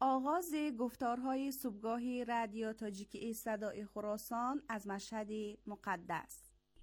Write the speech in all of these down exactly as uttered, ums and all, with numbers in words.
آغاز گفتارهای صبحگاهی رادیو تاجیکی صدای خراسان از مشهد مقدس.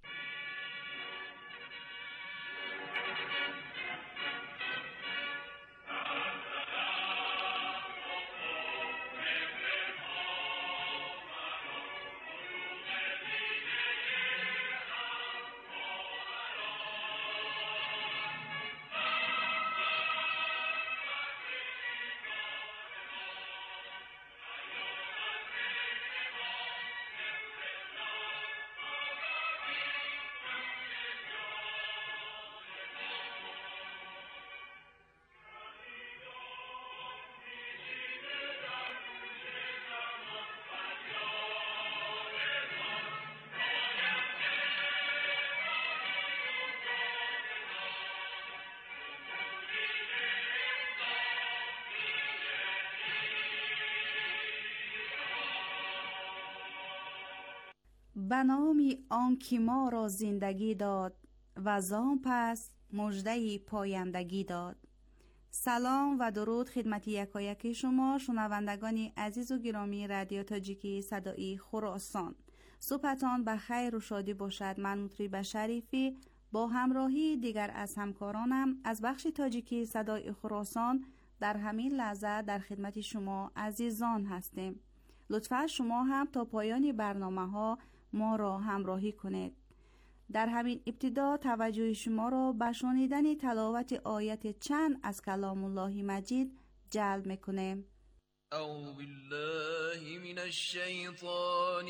به نامی آن که ما را زندگی داد و زان پس مژده پایندگی داد. سلام و درود خدمت یکایک شما شنوندگان عزیز و گرامی رادیو تاجیکی صدای خراسان. صبحتان به خیر و شادی باشد. من مطرب شریفی با همراهی دیگر از همکارانم از بخش تاجیکی صدای خراسان در همین لحظه در خدمت شما عزیزان هستیم. لطفا شما هم تا پایان برنامه ها ما را همراهی کنید. در همین ابتدا توجه شما را به شنیدن تلاوت آیت چند از کلام الله مجید جلب می‌کنیم. اعوذ بالله من الشیطان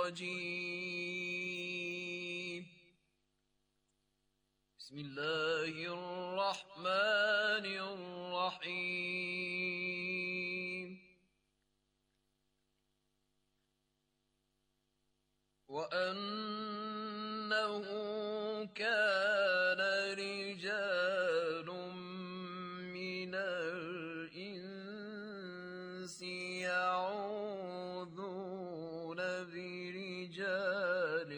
الرجیم. بسم الله الرحمن الرحیم. وَأَنَّهُ كَانَ رِجَالٌ مِّنَ الْإِنسِ يَعُوذُونَ بِرِجَالٍ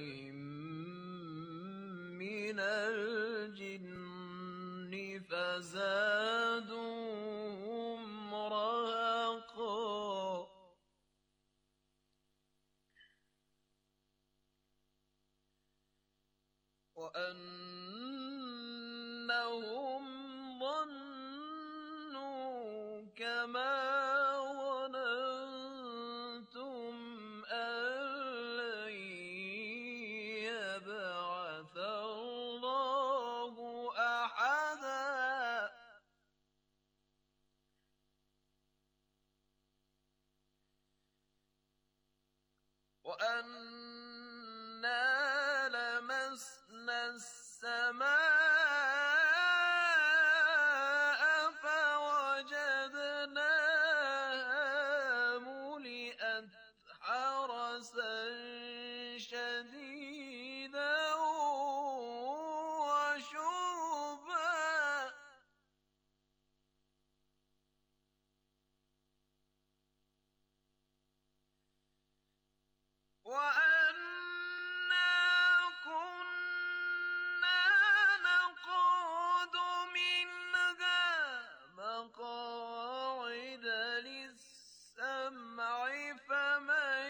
مِّنَ الْجِنِّ فَزَادُوهُمْ رَهَقًا. وَأَنَّهُمْ ظَنُّوا كَمَا ظَنَنتُمْ أَن لَّن يَبْعَثَ اللَّهُ أَحَدًا. وَأَنَّا لَمَسْنَا السَّمَاءَ فَوَجَدْنَاهَا مُلِئَتْ حَرَسًا شَدِيدًا وَشُهُبًا. وَأَنَّا كُنَّا نَقْعُدُ مِنْهَا مَقَاعِدَ لِلسَّمْعِ فَمَن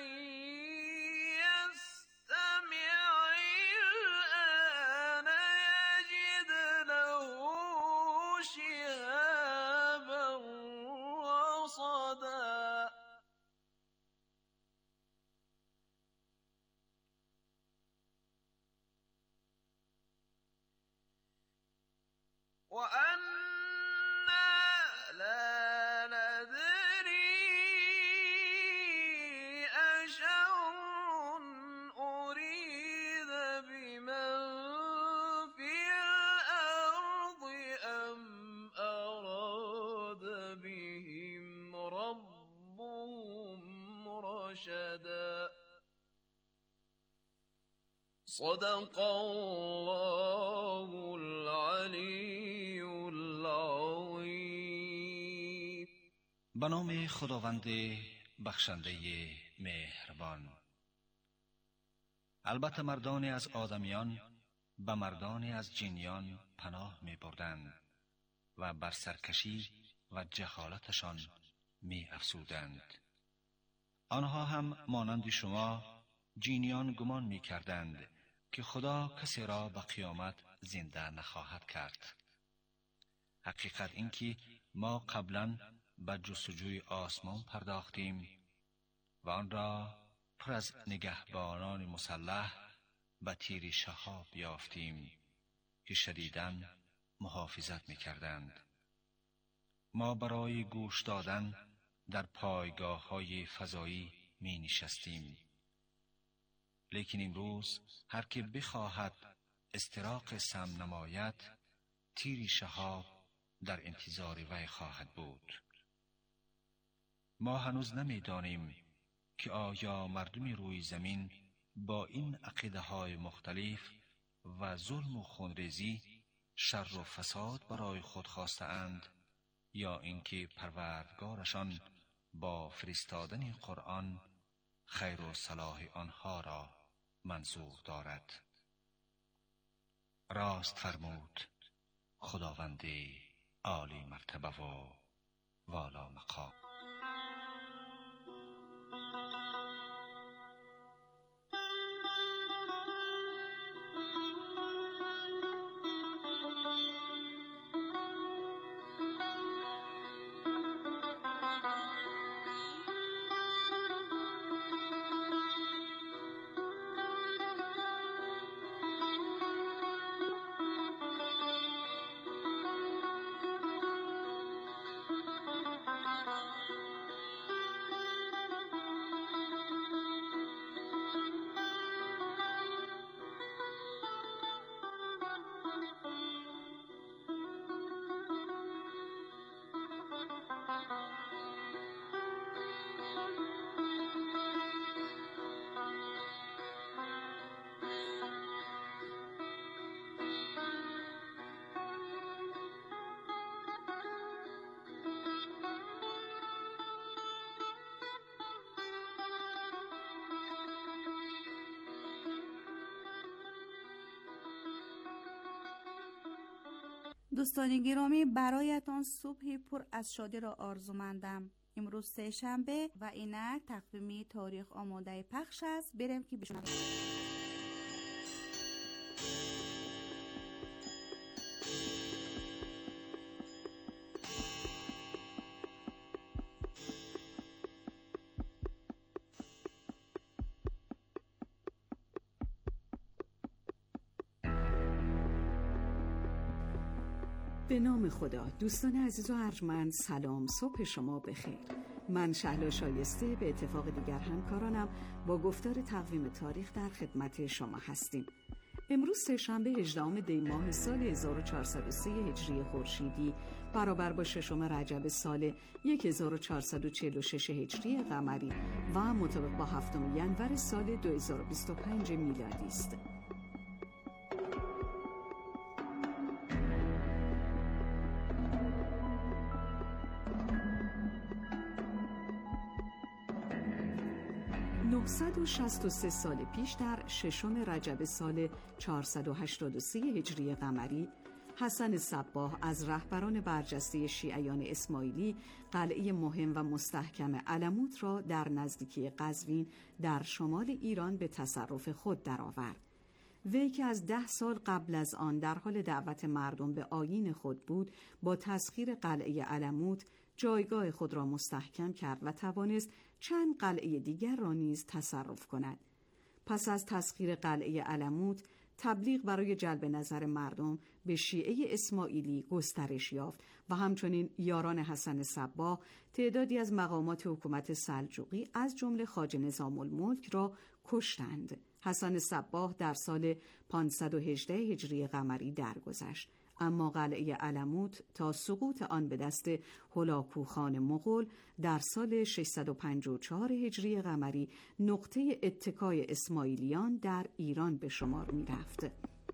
يَسْتَمِعِ الْآنَ يَجِدْ لَهُ شِهَابًا رَّصَدًا. وَأَنَّا لَا نَدْرِي أَشَرٌّ أُرِيدَ بِمَن فِي الْأَرْضِ أَمْ أَرَادَ بِهِمْ رَبُّهُمْ رَشَدًا. صدق الله العلی العظیم. به نام خداوند بخشنده مهربان. البته مردانی از آدمیان به مردانی از جنیان پناه می بردند و بر سرکشی و جهالتشان می افسودند. آنها هم مانند شما جینیان گمان می کردند که خدا کسی را به قیامت زنده نخواهد کرد. حقیقت این که ما قبلا به جستجوی آسمان پرداختیم و آن را پر از نگهبانان مسلح به تیر شهاب یافتیم که شدیداً محافظت می کردند. ما برای گوش دادن در پایگاه های فضایی می نشستیم. لیکن امروز هر که بخواهد استراق سم نماید، تیر شهاب در انتظار وی خواهد بود. ما هنوز نمی دانیم که آیا مردم روی زمین با این عقیده های مختلف و ظلم و خونریزی شر و فساد برای خود خواسته اند یا اینکه پروردگارشان با فرستادن قرآن خیر و صلاح آنها را منظور دارد. راست فرمود خداوند عالی مرتبه و والا مقام. دوستان گرامی، برایتان صبحی پر از شادی را آرزومندم. امروز سه شنبه و اینک تقویمی تاریخ آماده پخش است. بریم که بشنویم. به نام خدا. دوستان عزیز و ارجمند، سلام، صبح شما بخیر. من شهلا شایسته به اتفاق دیگر همکارانم با گفتار تقویم تاریخ در خدمت شما هستیم. امروز سه‌شنبه هجدهم دی ماه سال هزار و چهارصد و سه هجری خورشیدی برابر با ششم رجب سال هزار و چهارصد و چهل و شش هجری قمری و مطابق با هفتم ینور سال دو هزار و بیست و پنج میلادی است. نهصد و شصت و سه سال پیش در ششم رجب سال چهارصد و هشتاد و سه هجری قمری، حسن صباح از رهبران برجسته شیعیان اسماعیلی قلعه مهم و مستحکم علموت را در نزدیکی قزوین در شمال ایران به تصرف خود درآورد. وی که از ده سال قبل از آن در حال دعوت مردم به آیین خود بود، با تسخیر قلعه علموت جایگاه خود را مستحکم کرد و توانست چند قلعه دیگر را نیز تصرف کند. پس از تسخیر قلعه علموت، تبلیغ برای جلب نظر مردم به شیعه اسماعیلی گسترش یافت و همچنین یاران حسن صباح تعدادی از مقامات حکومت سلجوقی از جمله خواجه نظام الملک را کشتند. حسن صباح در سال پانصد و هجده هجری قمری درگذشت، اما قلعه علموت تا سقوط آن به دست هلاکوخان مغول در سال ششصد و پنجاه و چهار هجری قمری نقطه اتکای اسماعیلیان در ایران به شمار می رفت.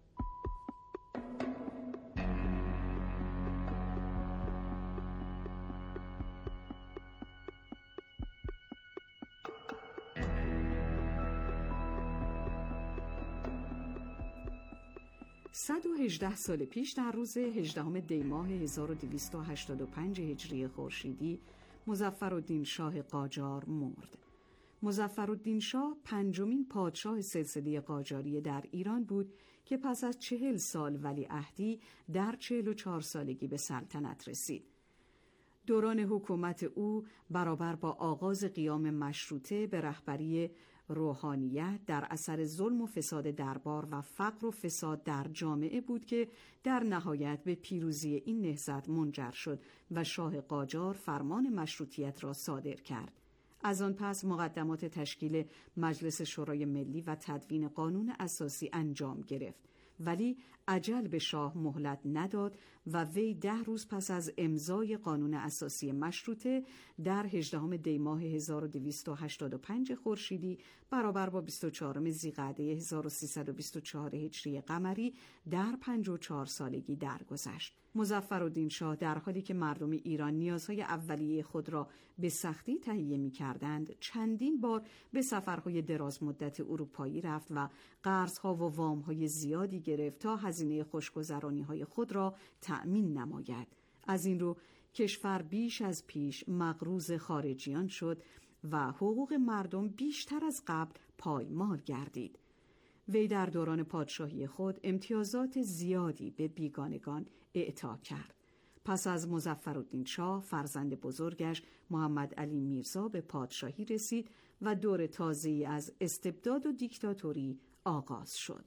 صد و هجده سال پیش در روز هجدهم دی ماه هزار و دویست و هشتاد و پنج هجری خورشیدی، مظفرالدین شاه قاجار مرد. مظفرالدین شاه پنجمین پادشاه سلسله قاجاریه در ایران بود که پس از چهل سال ولیعهدی در چهل و چهار سالگی به سلطنت رسید. دوران حکومت او برابر با آغاز قیام مشروطه به رهبری روحانیت در اثر ظلم و فساد دربار و فقر و فساد در جامعه بود که در نهایت به پیروزی این نهضت منجر شد و شاه قاجار فرمان مشروطیت را صادر کرد. از آن پس مقدمات تشکیل مجلس شورای ملی و تدوین قانون اساسی انجام گرفت، ولی عجل به شاه مهلت نداد و وی ده روز پس از امضای قانون اساسی مشروطه در هجدهم دی ماه هزار و دویست و هشتاد و پنج خورشیدی برابر با بیست و چهارم ذیقعده هزار و سیصد و بیست و چهار هجری قمری در پنجاه و چهار سالگی درگذشت. مظفرالدین شاه در حالی که مردم ایران نیازهای اولیه خود را به سختی تهیه می‌کردند، چندین بار به سفرهای دراز مدت اروپایی رفت و قرضها و وام‌های زیادی گرفت تا هزینه خوشگذرانی‌های خود را تأمین نماید. از این رو کشور بیش از پیش مقروض خارجیان شد و حقوق مردم بیشتر از قبل پایمال گردید. وی در دوران پادشاهی خود امتیازات زیادی به بیگانگان اعطا کرد. پس از مظفرالدین شاه فرزند بزرگش محمد علی میرزا به پادشاهی رسید و دور تازه‌ای از استبداد و دیکتاتوری آغاز شد.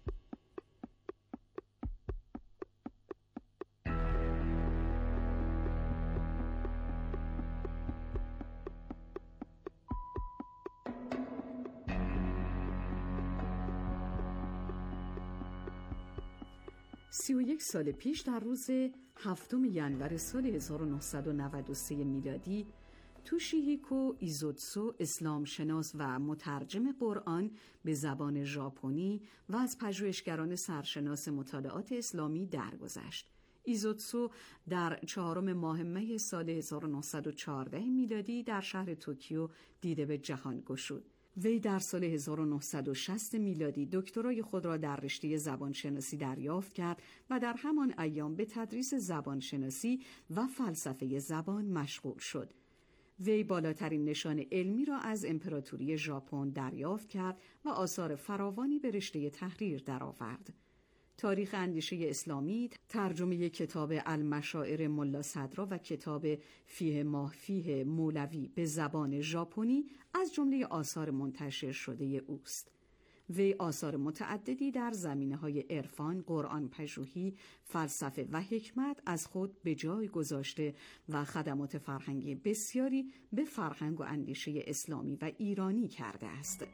سی و یک سال پیش در روز هفتم ینور سال هزار و نهصد و نود و سه میلادی توشیهیکو ایزوتسو، اسلام شناس و مترجم قرآن به زبان ژاپنی و از پژوهشگران سرشناس مطالعات اسلامی درگذشت. ایزوتسو در چهارم ماه می سال هزار و نهصد و چهارده میلادی در شهر توکیو دیده به جهان گشود. وی در سال هزار و نهصد و شصت میلادی دکترای خود را در رشته زبانشناسی دریافت کرد و در همان ایام به تدریس زبانشناسی و فلسفه زبان مشغول شد. وی بالاترین نشان علمی را از امپراتوری ژاپن دریافت کرد و آثار فراوانی به رشته تحریر درآورد. تاریخ اندیشه اسلامی، ترجمه کتاب المشاعر ملا صدرا و کتاب فیه ما فیه مولوی به زبان ژاپنی از جمله آثار منتشر شده اوست. وی آثار متعددی در زمینه‌های عرفان، قرآن پژوهی، فلسفه و حکمت از خود به جای گذاشته و خدمات فرهنگی بسیاری به فرهنگ و اندیشه اسلامی و ایرانی کرده است.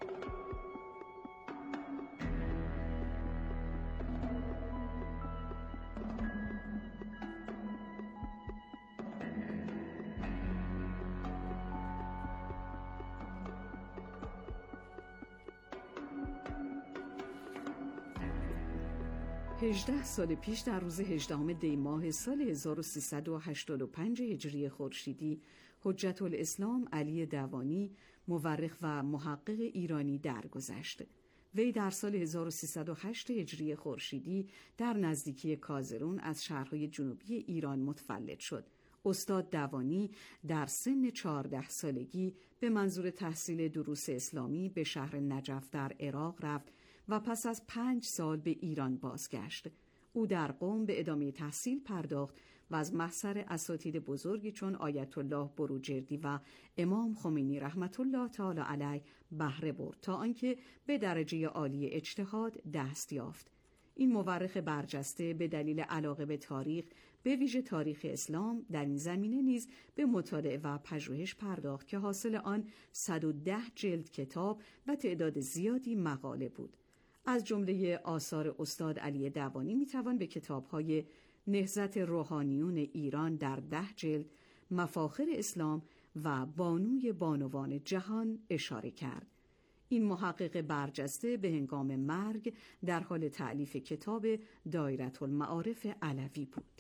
هجده سال پیش در روز هجدهم دی ماه سال هزار و سیصد و هشتاد و پنج هجری خورشیدی حجت الاسلام علی دوانی، مورخ و محقق ایرانی درگذشت. وی در سال هزار و سیصد و هشت هجری خورشیدی در نزدیکی کازرون از شهرهای جنوبی ایران متولد شد. استاد دوانی در سن چهارده سالگی به منظور تحصیل دروس اسلامی به شهر نجف در عراق رفت و پس از پنج سال به ایران بازگشت. او در قم به ادامه تحصیل پرداخت و از محضر اساتید بزرگی چون آیت الله بروجردی و امام خمینی رحمت الله تعالی علیه بهره برد تا آنکه به درجه عالی اجتهاد دست یافت. این مورخ برجسته به دلیل علاقه به تاریخ، به ویژه تاریخ اسلام، در این زمینه نیز به مطالعه و پژوهش پرداخت که حاصل آن صد و ده جلد کتاب و تعداد زیادی مقاله بود. از جمله آثار استاد علی دوانی میتوان به کتاب‌های نهضت روحانیون ایران در ده جلد، مفاخر اسلام و بانوی بانوان جهان اشاره کرد. این محقق برجسته به هنگام مرگ در حال تألیف کتاب دایره المعارف علوی بود.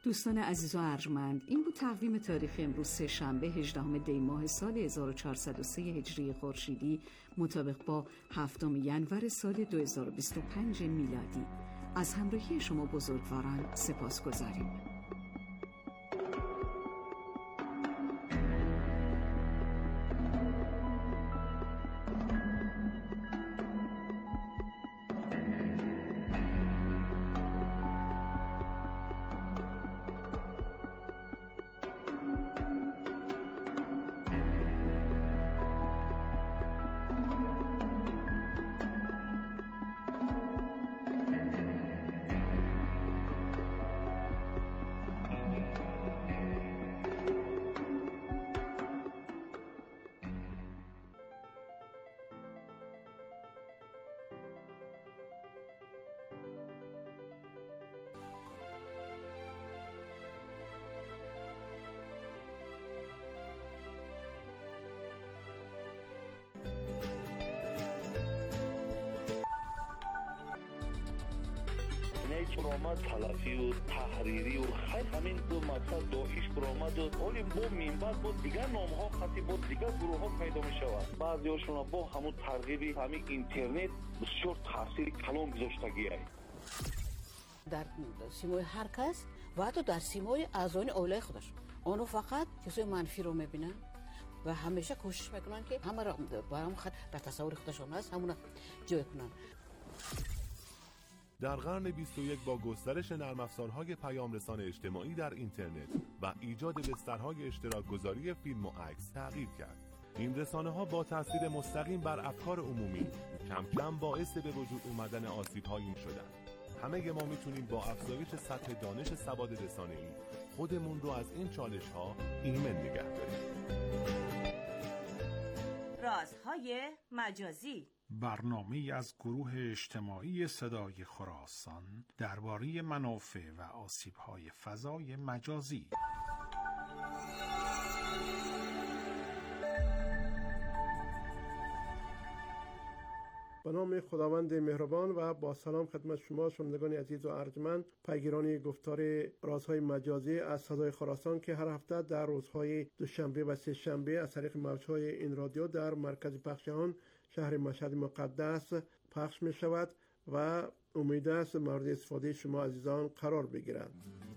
دوستان عزیز و ارجمند، این بود تقویم تاریخی امروز سه شنبه هجدهم دی ماه سال هزار و چهارصد و سه هجری خورشیدی مطابق با هفتم ینور سال دو هزار و بیست و پنج میلادی. از همراهی شما بزرگواران سپاسگزاریم. برآمد تلافی و تحریری و خیلی همین دو مقصد داعش برآمد و ولی با منبعد با دیگر نام ها خطی با دیگر گروه ها پیدا می شود. بعضی هاشون با همون ترغیبی همین اینترنت بسیار تاثیر کلان گذاشتگی است. در سیمای هر کس و حتی در سیمای اعضای عائله خودش آنها فقط چیزای منفی رو میبینن و همیشه کوشش میکنن که همه را برام خط در تصور خودشون هست همون جای کنن. در قرن بیست و یک با گسترش نرم افزارهای پیام رسان اجتماعی در اینترنت و ایجاد بسترهای اشتراک گذاری فیلم و عکس تغییر کرد. این رسانه ها با تاثیر مستقیم بر افکار عمومی کم کم باعث به وجود اومدن آسیب‌هایی شدند. همه ما میتونیم با افزایش سطح دانش سواد رسانه‌ای خودمون رو از این چالش‌ها ایمن نگه داریم. رازهای مجازی، برنامه‌ای از گروه اجتماعی صدای خراسان درباره منافع و آسیب‌های فضای مجازی. به نام خداوند مهربان و با سلام خدمت شما شنوندگان عزیز و ارجمند، پیگیران گفتار رازهای مجازی از صدای خراسان که هر هفته در روزهای دوشنبه و سه شنبه از طریق موج‌های این رادیو در مرکز پخش آن شهر مشهد مقدس پخش می شود و امید است مورد استفاده شما عزیزان قرار بگیرد.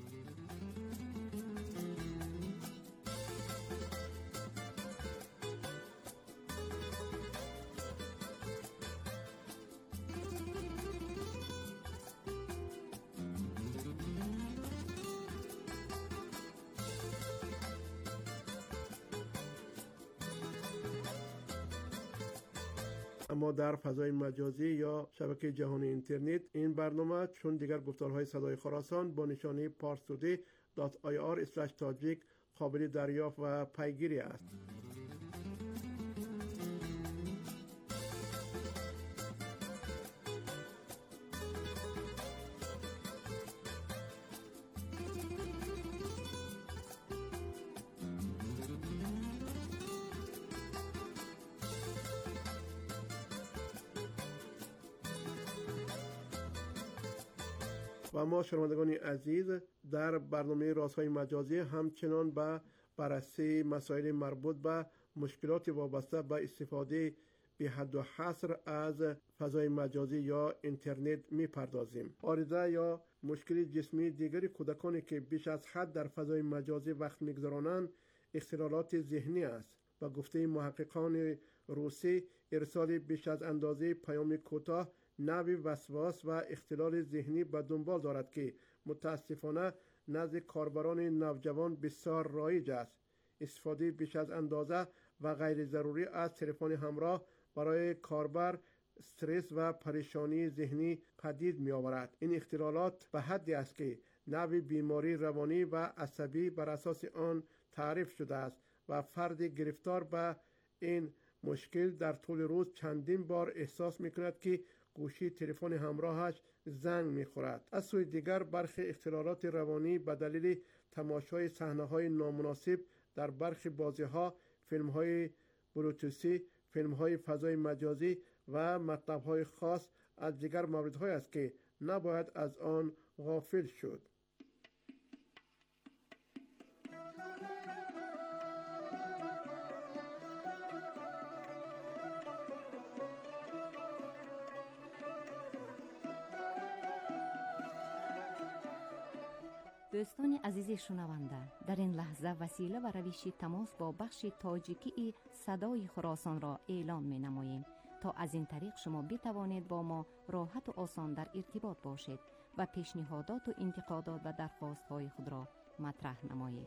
اما در فضای مجازی یا شبکه جهانی اینترنت این برنامه چون دیگر گفتارهای صدای خراسان با نشانه پارستودی دات آی آر اسلش تاجیک قابل دریافت و پیگیری است. و ما شنوندگان عزیز در برنامه رازهای مجازی همچنان به بررسی مسائل مربوط به مشکلات وابسته به استفاده بی حد و حصر از فضای مجازی یا اینترنت می پردازیم. عارضه یا مشکل جسمی دیگری کودکانی که بیش از حد در فضای مجازی وقت می‌گذرانند اختلالات ذهنی است. با گفته محققان روسی ارسال بیش از اندازه پیام کوتاه نوعی وسواس و اختلال ذهنی به دنبال دارد که متاسفانه نزد کاربران نوجوان بسیار رایج است. استفاده بیش از اندازه و غیر ضروری از تلفن همراه برای کاربر استرس و پریشانی ذهنی پدید می آورد. این اختلالات به حدی است که نوعی بیماری روانی و عصبی بر اساس آن تعریف شده است و فرد گرفتار به این مشکل در طول روز چندین بار احساس می کند که گوشی تلفن همراهش زنگ می‌خورد. از سوی دیگر برخی اختلالات روانی به دلیل تماشای صحنه‌های نامناسب در برخی بازی‌ها، فیلم‌های بلوتوثی، فیلم‌های فضای مجازی و مطلب‌های خاص از دیگر موردهایی است که نباید از آن غافل شد. دوستان عزیز شنونده، در این لحظه وسیله و روش تماس با بخش تاجیکی صدای خراسان را اعلام می نماییم تا از این طریق شما بتوانید با ما راحت و آسان در ارتباط باشید و پیشنهادات و انتقادات و درخواست های خود را مطرح نمایید.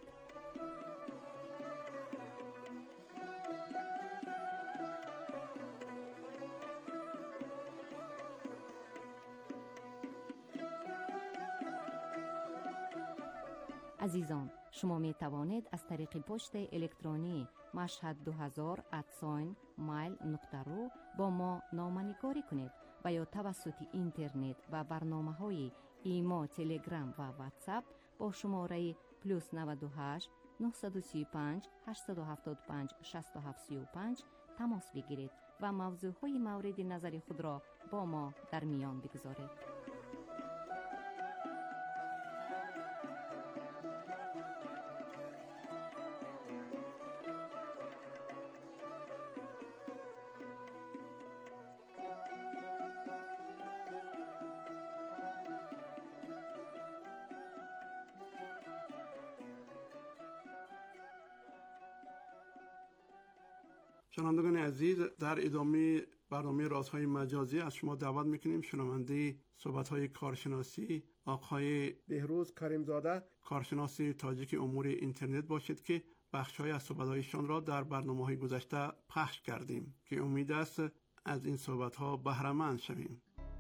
عزیزان، شما می توانید از طریق پست الکترونی مشهد دو هزار ات ساین مایل نقطه رو با ما نامه‌نگاری کنید و یا توسط اینترنت و برنامه های ایما، تلگرام و واتساپ با شماره پلوس نود و هشت نه سه پنج هشت هفت پنج شش هفت سه پنج تماس بگیرید و موضوع های مورد نظر خود را با ما در میان بگذارید. شنوندگان عزیز، در ادامه برنامه رازهای مجازی از شما دعوت میکنیم شنونده صحبت‌های کارشناسی آقای بهروز کریمزاده، کارشناس تاجیک امور اینترنت باشید که بخش‌های از صحبت‌هایشان را در برنامه‌های گذشته پخش کردیم که امید است از این صحبت‌ها بهره مند شویم.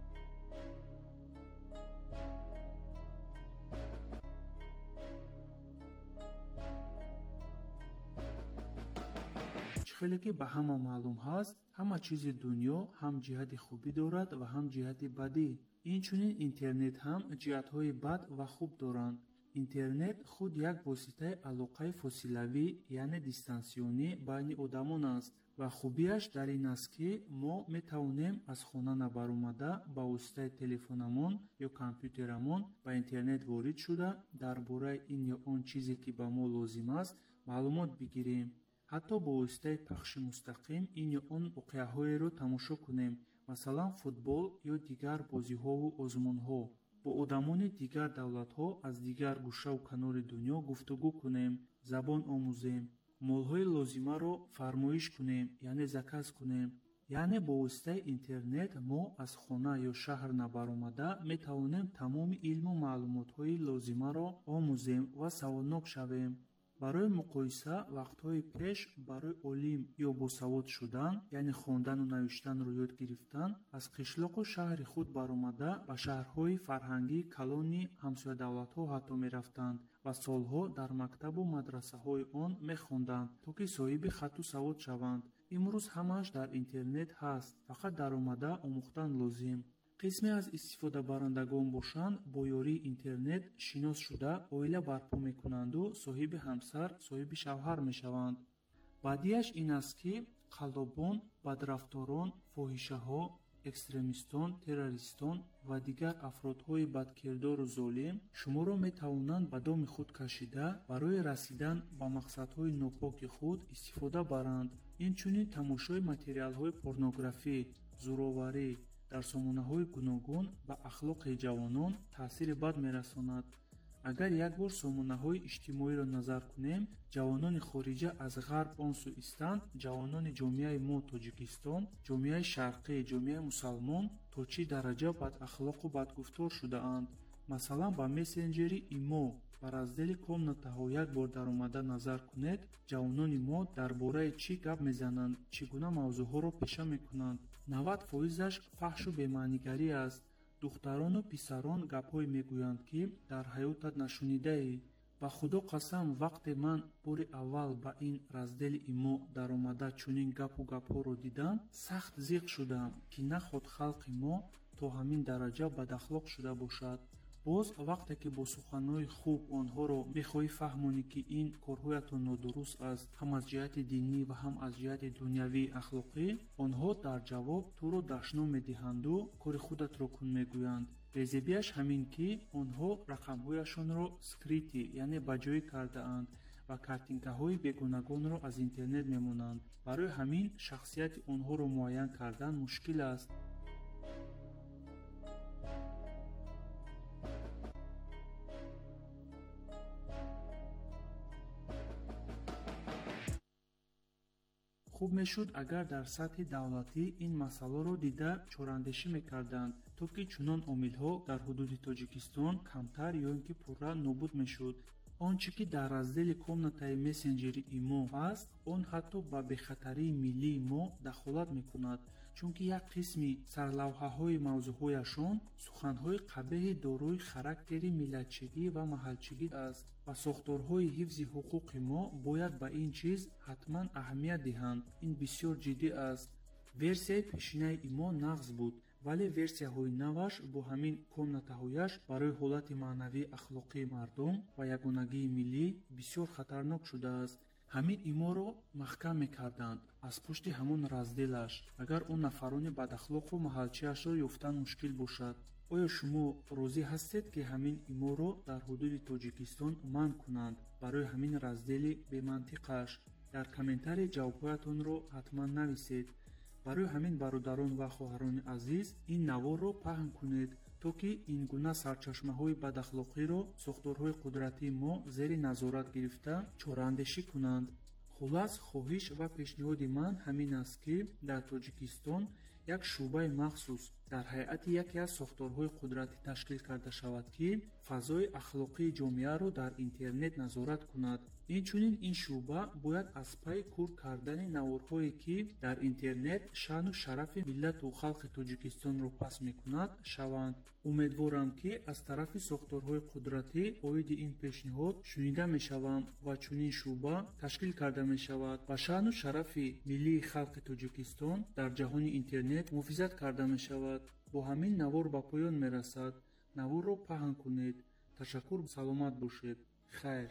خیلی که به همه معلوم هست، همه چیز دنیا هم جهت خوبی دارد و هم جهت بدی. این چونین اینترنت هم جهت‌های بد و خوب دارند. اینترنت خود یک واسطه علاقه فاصلوی یعنی دیستانسیونی بین آدمان است و خوبیش در این است که ما میتوانیم از خانه نبرآمده با واسطه تلفنمون یا کامپیوترمون به اینترنت وارد شده درباره این یا آن چیزی که به ما لازم است معلومات بگیریم. حتی با واسطه پخش مستقیم این یا آن واقعه‌های رو تماشا کنیم، مثلا فوتبال یا دیگر بازی‌ها و آزمون‌ها. با آدمان دیگر دولت‌ها از دیگر گوشه و کنار دنیا گفتگو کنیم، زبان آموزیم، مال‌های لازمه رو فرمایش کنیم یعنی زکات کنیم. یعنی با واسطه اینترنت ما از خانه یا شهر نبرآمده میتوانیم تمام علم و معلومات‌های لازمه رو آموزیم و سوادناک شویم. برای مقایسه وقتهای پیش برای عالم یا باسواد شدن یعنی خواندن و نوشتن رو یاد گرفتن از قشلاق و شهر خود برآمده به شهرهای فرهنگی کلانی همسایه دولت‌ها حتی می‌رفتند و سالها در مکتب و مدرسه‌های آن می‌خواندند تا که صاحب خط و سواد شوند. امروز همش در اینترنت هست، فقط در آمده آموختن لازم. قسمی از استفاده برندگان باشند با یاری اینترنت شناس شده اویله برپا میکنند و صاحب همسر صاحب شوهر میشوند. بعدیش این است که قلابان، بدرفتاران، فاحشه‌ها، اکستریمیستان، تروریستان و دیگر افرادهای بدکردار و ظالم شما را میتوانند به دام خود کشیده برای رسیدن به مقصدهای ناپاک خود استفاده برند. این چنین تماشای متریال‌های پورنوگرافی، زورآوری در سامانه‌های گوناگون به اخلاق جوانان تاثیر بد می‌رساند. اگر یک بار سامانه‌های اجتماعی را نظر کنیم، جوانان خارجی از غرب آن سو استند، جوانان جامعه ما تاجیکستان، جامعه شرقی، جامعه مسلمان تا چه درجه بد اخلاق و بدگفتار شده اند. مثلا با مسنجری ایمو بر از دل کامنت‌ها یک بار در آمده نظر کنید، جوانان ما درباره چی گپ میزنند، چگونه موضوعها را پیشه میکنند. نود فایزش فحش و بی‌معنیگری است. دختران و پسران گپ‌های میگویند که در حیاتت نشنیده ای. با خدا قسم وقتی من بار اول با این رازدل ایمو در آمده چونین گپ و گپ‌ها رو دیدم سخت زیق شدم که نخواد خلق ما تا همین درجه بد اخلاق شده باشد. باز وقتی که با سخنهای خوب آنها رو میخواهی فهمونی که این کارهایتون نادرست است هم از جهت دینی و هم از جهت دنیوی اخلاقی، آنها در جواب تو رو دشنام میدهند و کار خودت رو کن میگویند. رزبیش همین که آنها رقمهایشان رو سکریتی یعنی بجایی کرده اند و کارتینکه های بیگونگان رو از اینترنت میمونند. برای همین شخصیت آنها رو معین کردن مشکل است. хуб мешуд агар дар сатҳи давлатӣ ин масъаларо дида чорандешӣ мекарданд, то ки чунон омилҳо дар ҳудуди Тоҷикистон камтар ё ин ки пурра нобуд мешуд. Он чӣ ки дар раздели комнатаи мессенҷери имо аст, он ҳатто ба бехатарии миллии мо дахолат мекунад, чунки як қисми сарлавҳаҳои мавзӯъҳояшон суханҳои қабеҳи дорои характери миллатчигӣ ва маҳалчигӣ аст ва сохторҳои ҳифзи ҳуқуқи мо бояд ба ин чиз ҳатман аҳамият диҳанд. Ин бисёр ҷиддӣ аст. Версияи пешинаи имо нағз буд, вале версияҳои наваш бо ҳамин комнатаҳояш барои ҳолати маънавии ахлоқии мардум ва ягонагии миллӣ бисёр хатарнок шудааст. ҳамин иморо маҳкам мекарданд аз пушти ҳамон разделаш, агар он нафарони бадахлоқу маҳалчиашро ёфтан мушкил бошад. оё шумо розӣ ҳастед ки ҳамин иморо дар ҳудуди Тоҷикистон манъ кунанд барои ҳамин раздели бемантиқаш? Дар комментарии ҷавобҳоятонро ҳатман нависед. барои ҳамин бародарон ва хоҳарони азиз ин наворро паҳн кунед, то ки ин гуна сарчашмаҳои бадахлоқиро сохторҳои қудратии мо зери назорат гирифта чораандешӣ кунанд. хулас, хоҳиш ва пешниҳоди ман ҳамин аст ки дар Тоҷикистон як шуъбаи махсус дар ҳайати яке аз сохторҳои қудратӣ ташкил карда шавад, ки фазои ахлоқии ҷомеаро дар интернет назорат кунад. инчунин ин шуъба бояд аз пай кур кардани наворҳое ки дар интернет шаъну шарафи миллату халқи Тоҷикистонро паст мекунад шаванд. умедворам ки аз тарафи сохторҳои қудратӣ оиди ин пешниҳод шунида мешавам ва чунин шуъба ташкил карда мешавад ва шаъну шарафи миллии халқи Тоҷикистон дар ҷаҳони интернет муҳофизат карда мешавад. бо ҳамин навор ба поён мерасад. наворро паҳн кунед. ташаккур. саломат бошед. хайр.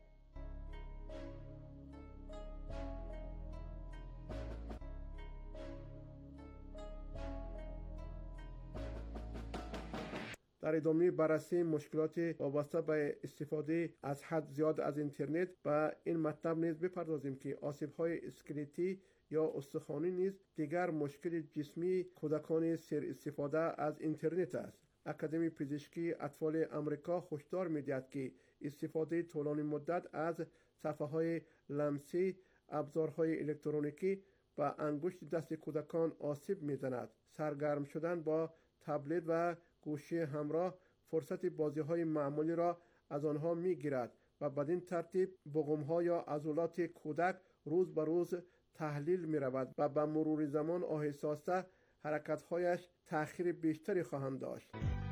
در ادامه بررسی مشکلات وابسته به استفاده از حد زیاد از اینترنت به این مطلب نیز بپردازیم که آسیب‌های اسکلتی یا استخوانی نیز دیگر مشکل جسمی کودکان سر استفاده از اینترنت است. اکادمی پزشکی اطفال آمریکا هشدار می‌دهد که استفاده طولانی مدت از صفحه‌های لمسی، ابزارهای الکترونیکی و انگشت دست کودکان آسیب می‌زند. سرگرم شدن با تبلت و گوشی همراه فرصت بازی‌های معمولی را از آنها می‌گیرد و بدین ترتیب بغم‌ها یا عضلات کودک روز به روز تحلیل می‌رود و به مرور زمان آهسته آهسته حرکت‌هایش تأخیر بیشتری خواهند داشت.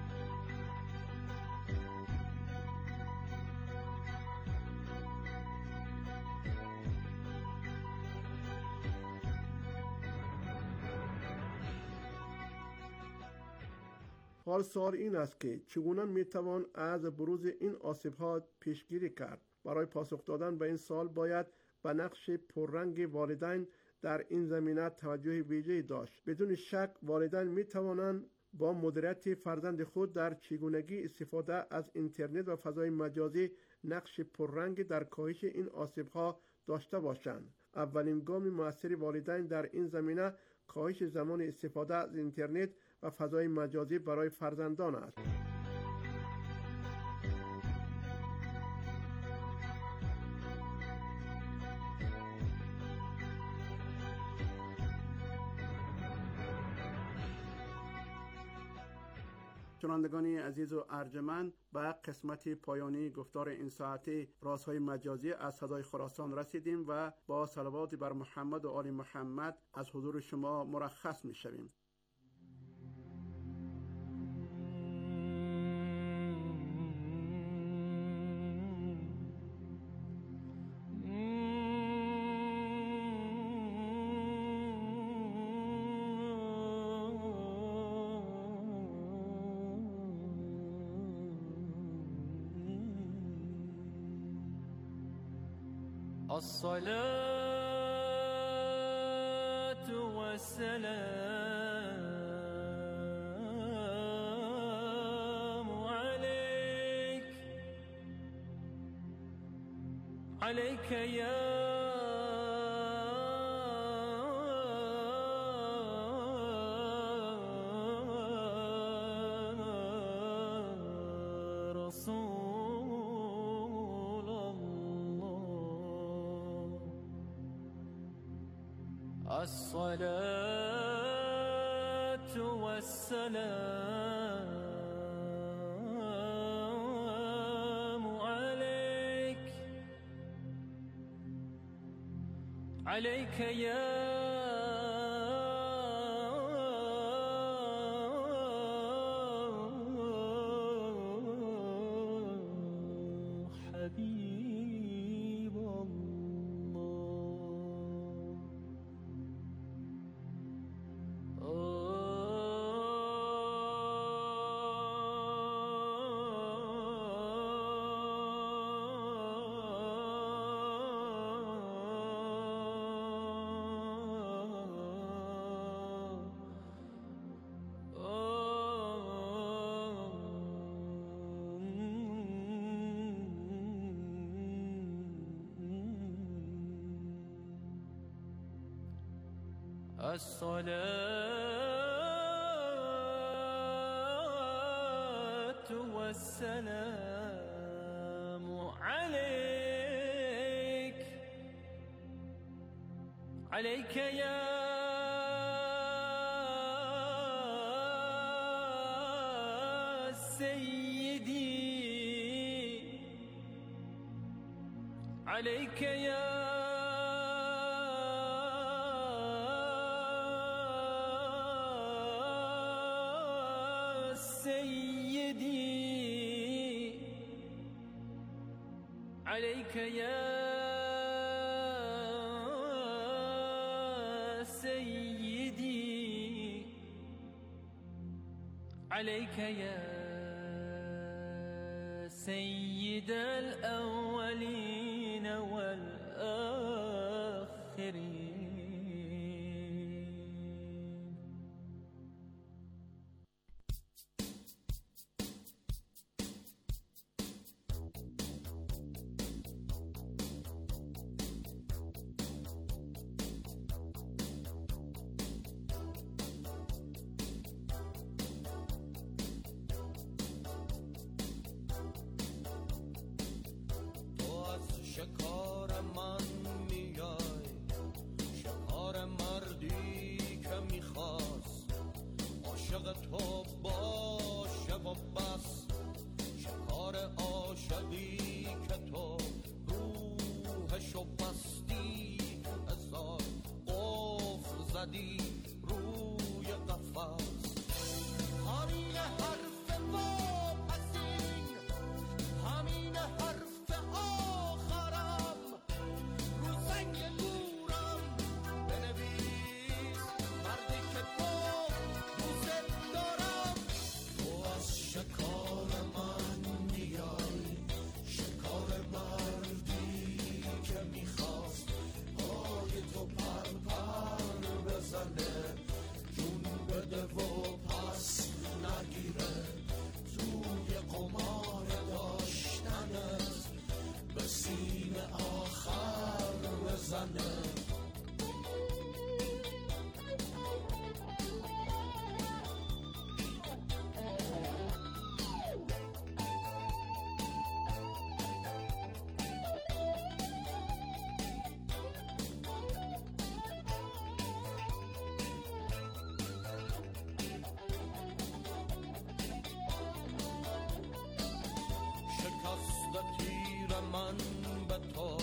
حال سوال این است که چگونه میتوان از بروز این آسیب‌ها پیشگیری کرد؟ برای پاسخ دادن به این سوال باید به نقش پررنگ والدین در این زمینه توجه ویژه‌ای داشت. بدون شک والدین میتوانند با مدیریت فرزند خود در چگونگی استفاده از اینترنت و فضای مجازی نقش پررنگ در کاهش این آسیب‌ها داشته باشند. اولین گام موثر والدین در این زمینه کاهش زمان استفاده از اینترنت و فضای مجازی برای فرزندان است. شنوندگان عزیز و ارجمند، به قسمت پایانی گفتار این ساعتی رازهای مجازی از صدای خراسان رسیدیم و با صلوات بر محمد و آل محمد از حضور شما مرخص می شویم. الصلاة والسلام عليك عليك يا رسول الله الصلاة والسلام عليك عليك يا حبيب الصلاة والسلام عليك عليك يا سيدي عليك يا سيدي عليك يا سيدي عليك يا سيد الأولين والآخرين. شکار من میای، شکار مردی که میخواست عاشق تو باشه و بس، شکار عاشقی که تو روحشو بستی، هزار قفل زدی روی قفس. همین حرف واپسین، همین حرف من به تو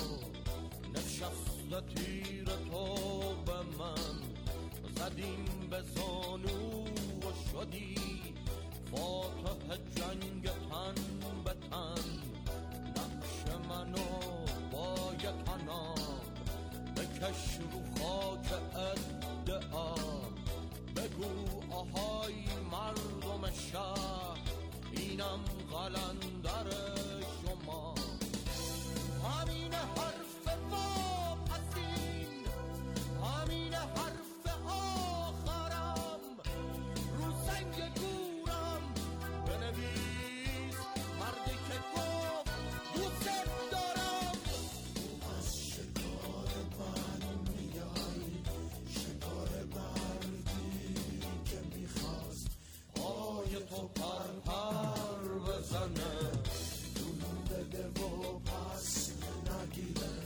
نشست، تیر تو به من زدیم به زانو و شدی فاتح جنگ تن به تن. نقش منو با یکنا بکش رو خاک ادعا، بگو آهای مردم شهر اینم قلندر شما. همین حرف واپسین، همین حرف آخرم، رو سنگ گورم بنویس مردی که گفت دوست دارم. از شکار من میای، شکار مردی که میخواست پای تو پر پر بزنه، دون بده و پس نگیره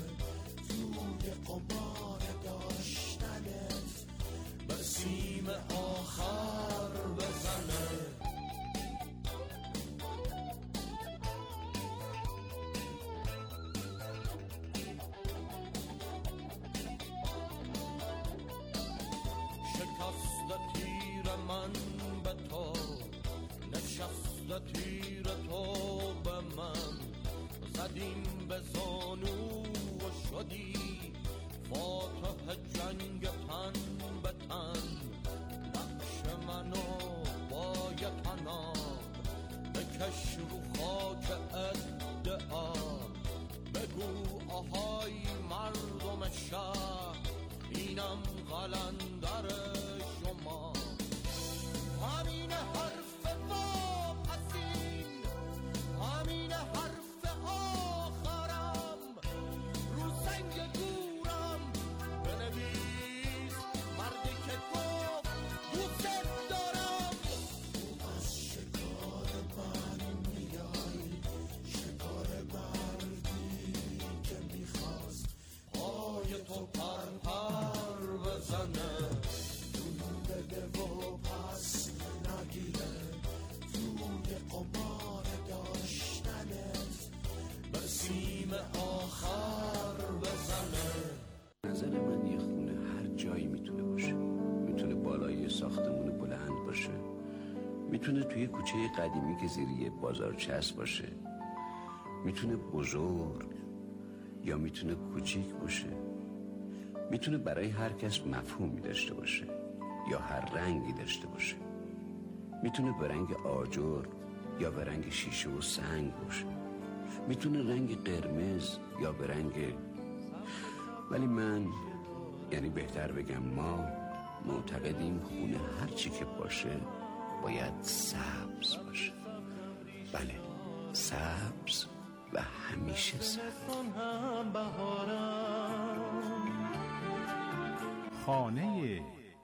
تیر تو به من زدیم به زانو و شدی فاتح جنگ تن به تن نقش منو باید تنا بکش رو خاک ادعا بگو آهای مردم شهر اینم قلندر شما همین حرف ما پسین همین حرف آخرم رو سنگ گورم بنویس مردی که گفت دوست دارم تو از شکار من میای شکار مردی که میخواست پای تو پر پر بزنه دون بده و پس نگیره توی قمار داشتنت به سیم آخر بزنه. نظر من یه خونه هر جایی میتونه باشه، میتونه بالای ساختمون بلند باشه، میتونه توی کوچه قدیمی که زیر یه بازارچه است باشه، میتونه بزرگ یا میتونه کوچیک باشه، میتونه برای هر کس مفهومی داشته باشه یا هر رنگی داشته باشه، میتونه به رنگ آجر یا به رنگ شیشه و سنگ باشه، میتونه رنگ قرمز یا به رنگ، ولی من یعنی بهتر بگم ما معتقدیم خونه هر چی که باشه باید سبز باشه. بله، سبز و همیشه سبز. خانه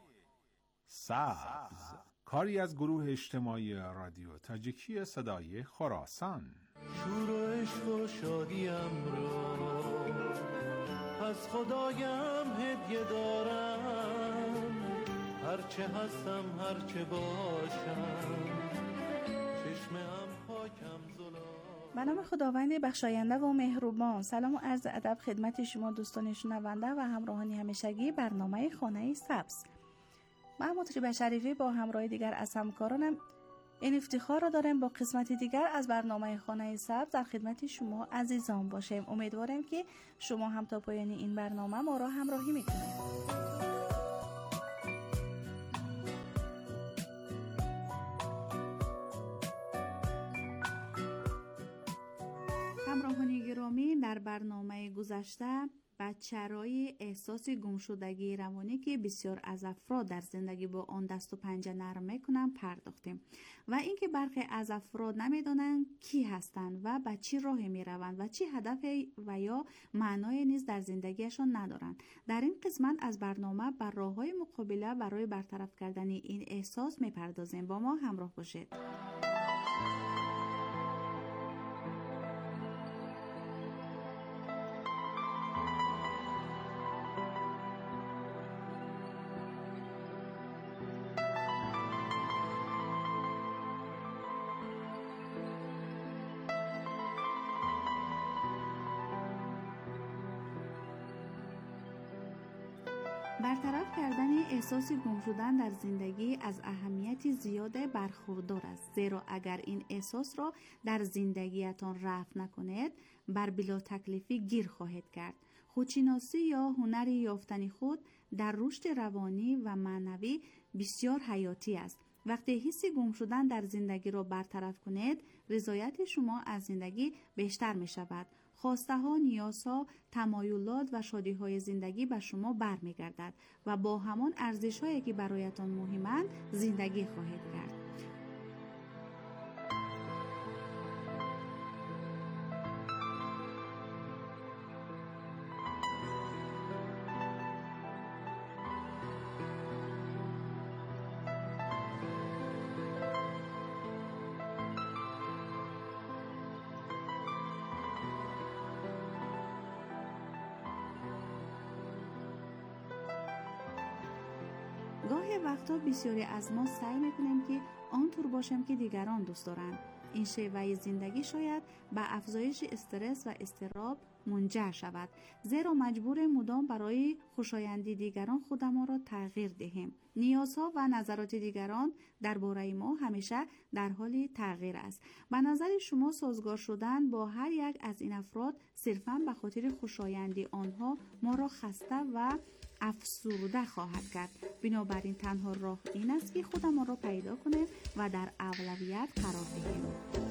سبز، کاری از گروه اجتماعی رادیو تاجیکی صدای خراسان. شور و عشق و شادیم را از خدایم هدیه دارم، هرچه هستم هرچه باشم چشمم پاکم زلال. به نام خداوند بخشاینده و مهربان. سلام و عرض ادب خدمت شما دوستان شنونده و همراهان همیشگی برنامه خانه سبز. من مطرب شریفی با همراه دیگر از همکارانم این افتخار را داریم با قسمت دیگر از برنامه خانه سبز در خدمت شما عزیزان باشیم. امیدوارم که شما هم تا پایان این برنامه ما را همراهی میکنید. همراهان گرامی، در برنامه گذشته به چرای احساس گمشدگی روانی که بسیار از افراد در زندگی با آن دست و پنجه نرم میکنند پرداختیم و اینکه برخی از افراد نمیدانند کی هستند و به چی راهی میروند و چی هدفی و یا معنای نیز در زندگیشان ندارند. در این قسمت از برنامه بر راههای مقابله برای برطرف کردن این احساس میپردازیم. با ما همراه باشید. برطرف کردن احساس گم شدن در زندگی از اهمیت زیاد برخوردار است، زیرا اگر این احساس را در زندگیتان رفع نکنید بر بلا تکلیفی گیر خواهید کرد. خودشناسی یا هنر یافتن خود در رشد روانی و معنوی بسیار حیاتی است. وقتی حس گم شدن در زندگی را برطرف کنید، رضایت شما از زندگی بیشتر می شود. خواسته ها، نیازها، تمایلات و شادی های زندگی به شما برمیگردد و با همان ارزش هایی که برایتان مهمند زندگی خواهید کرد. گاهی وقتا بسیاری از ما سعی میکنیم که آنطور باشیم که دیگران دوست دارند. این شیوه زندگی شاید به افزایش استرس و اضطراب منجر شود، زیرا مجبور مدام برای خوشایندی دیگران خودمان را تغییر دهیم. نیازها و نظرات دیگران درباره ما همیشه در حال تغییر است. به نظر شما سازگار شدن با هر یک از این افراد صرفاً به خاطر خوشایندی آنها ما را خسته و افسرده خواهد کرد. بنابراین تنها راه این است که خودمان را پیدا کنیم و در اولویت قرار دهیم.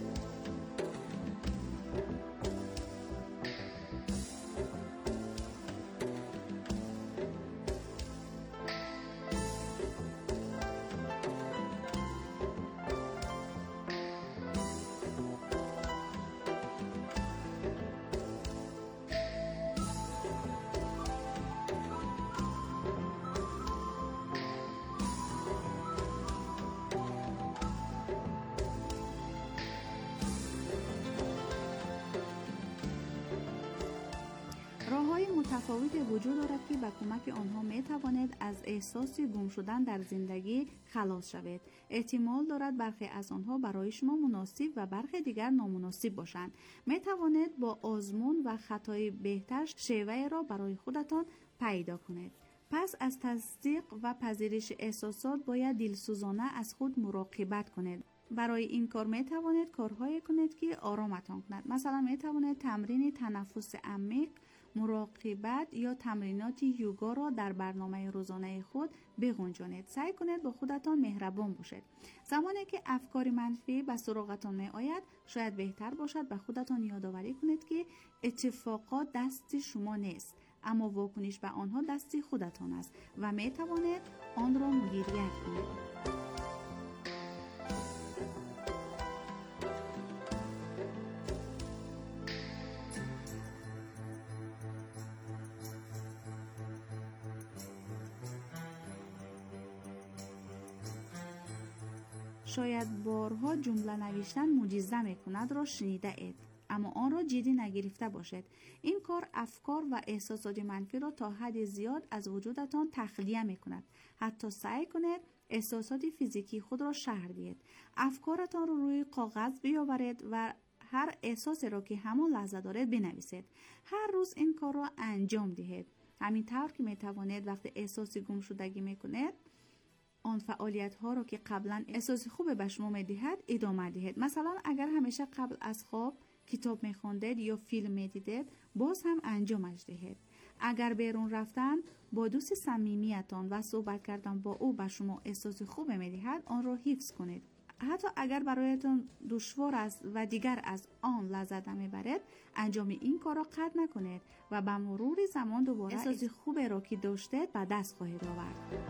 راه‌های متفاوتی وجود دارد که با کمک آنها می توانید از احساس گم شدن در زندگی خلاص شوید. احتمال دارد برخی از آنها برای شما مناسب و برخی دیگر نامناسب باشند. می توانید با آزمون و خطای بهتر شیوه را برای خودتان پیدا کنید. پس از تصدیق و پذیرش احساسات باید دلسوزانه از خود مراقبت کنید. برای این کار می توانید کارهایی کنید که آرامتان کند. مثلا می توانید تمرین تنفس عمیق، مراقبت یا تمرینات یوگا را در برنامه روزانه خود بگنجانید. سعی کنید با خودتان مهربان باشید. زمانی که افکار منفی به سراغتان می آید، شاید بهتر باشد به خودتان یادآوری کنید که اتفاقات دست شما نیست، اما واکنش به آنها دست خودتان است و می توانید آن را مدیریت کنید. شاید بارها جمله نوشتن معجزه میکند را شنیده اید، اما آن را جدی نگرفته باشید. این کار افکار و احساسات منفی را تا حد زیاد از وجودتان تخلیه میکند. حتی سعی کنید احساسات فیزیکی خود را شرح دهید. افکارتان را روی کاغذ بیاورید و هر احساسی را که همان لحظه دارید بنویسید. هر روز این کار را انجام دهید. همین طور که میتوانید وقتی احساسی گم شدگی میکنید، آن فعالیت ها رو که قبلا احساس خوب به شما میدهد ادامه دهید. مثلا اگر همیشه قبل از خواب کتاب میخواندید یا فیلم میدیدید، باز هم انجامش دهید. اگر بیرون رفتن با دوست صمیمیتان و صحبت کردن با او به شما احساس خوب میدهد، آن را حفظ کنید. حتی اگر برایتان دشوار است و دیگر از آن لذت نمیبرید، انجام این کار را قطع نکنید و به مرور زمان دوباره احساس خوب را که داشتید به دست خواهید آورد.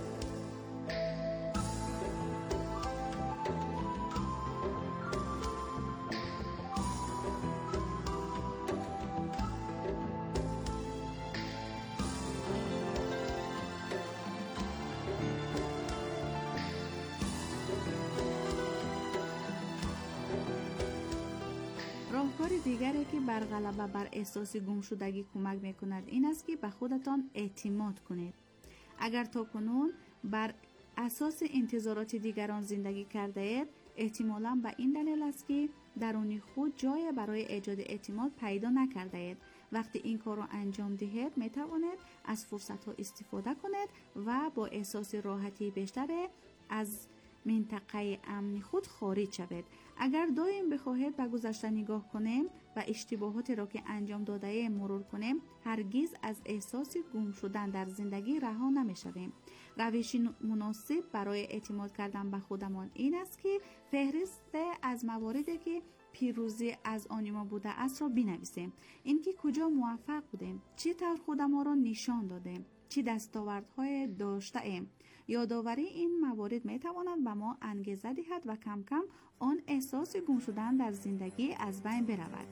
راهکار دیگری که بر غلبه بر احساس گم شدگی کمک میکند این است که به خودتان اعتماد کنید. اگر تاکنون بر اساس انتظارات دیگران زندگی کرده اید، احتمالاً به این دلیل است که درون خود جای برای ایجاد اعتماد پیدا نکرده اید. وقتی این کار را انجام دهید، می توانید از فرصت ها استفاده کنید و با احساس راحتی بیشتر از منطقه امن خود خارج شوید. اگر دائم بخواهید به گذشته نگاه کنیم و اشتباهاتی را که انجام داده ایم مرور کنیم، هرگز از احساس گم شدن در زندگی رها نمی‌شویم. روش مناسب برای اعتماد کردن به خودمان این است که فهرست از مواردی که پیروزی از آن ما بوده است را بنویسیم. اینکه کجا موفق بودیم، چطور خودمان را نشان دادیم، چه دستاوردهای داشته ایم. یادآوری این موارد می تواند به ما انگیزه دهد و کم کم آن احساس گم شدن در زندگی از بین برود.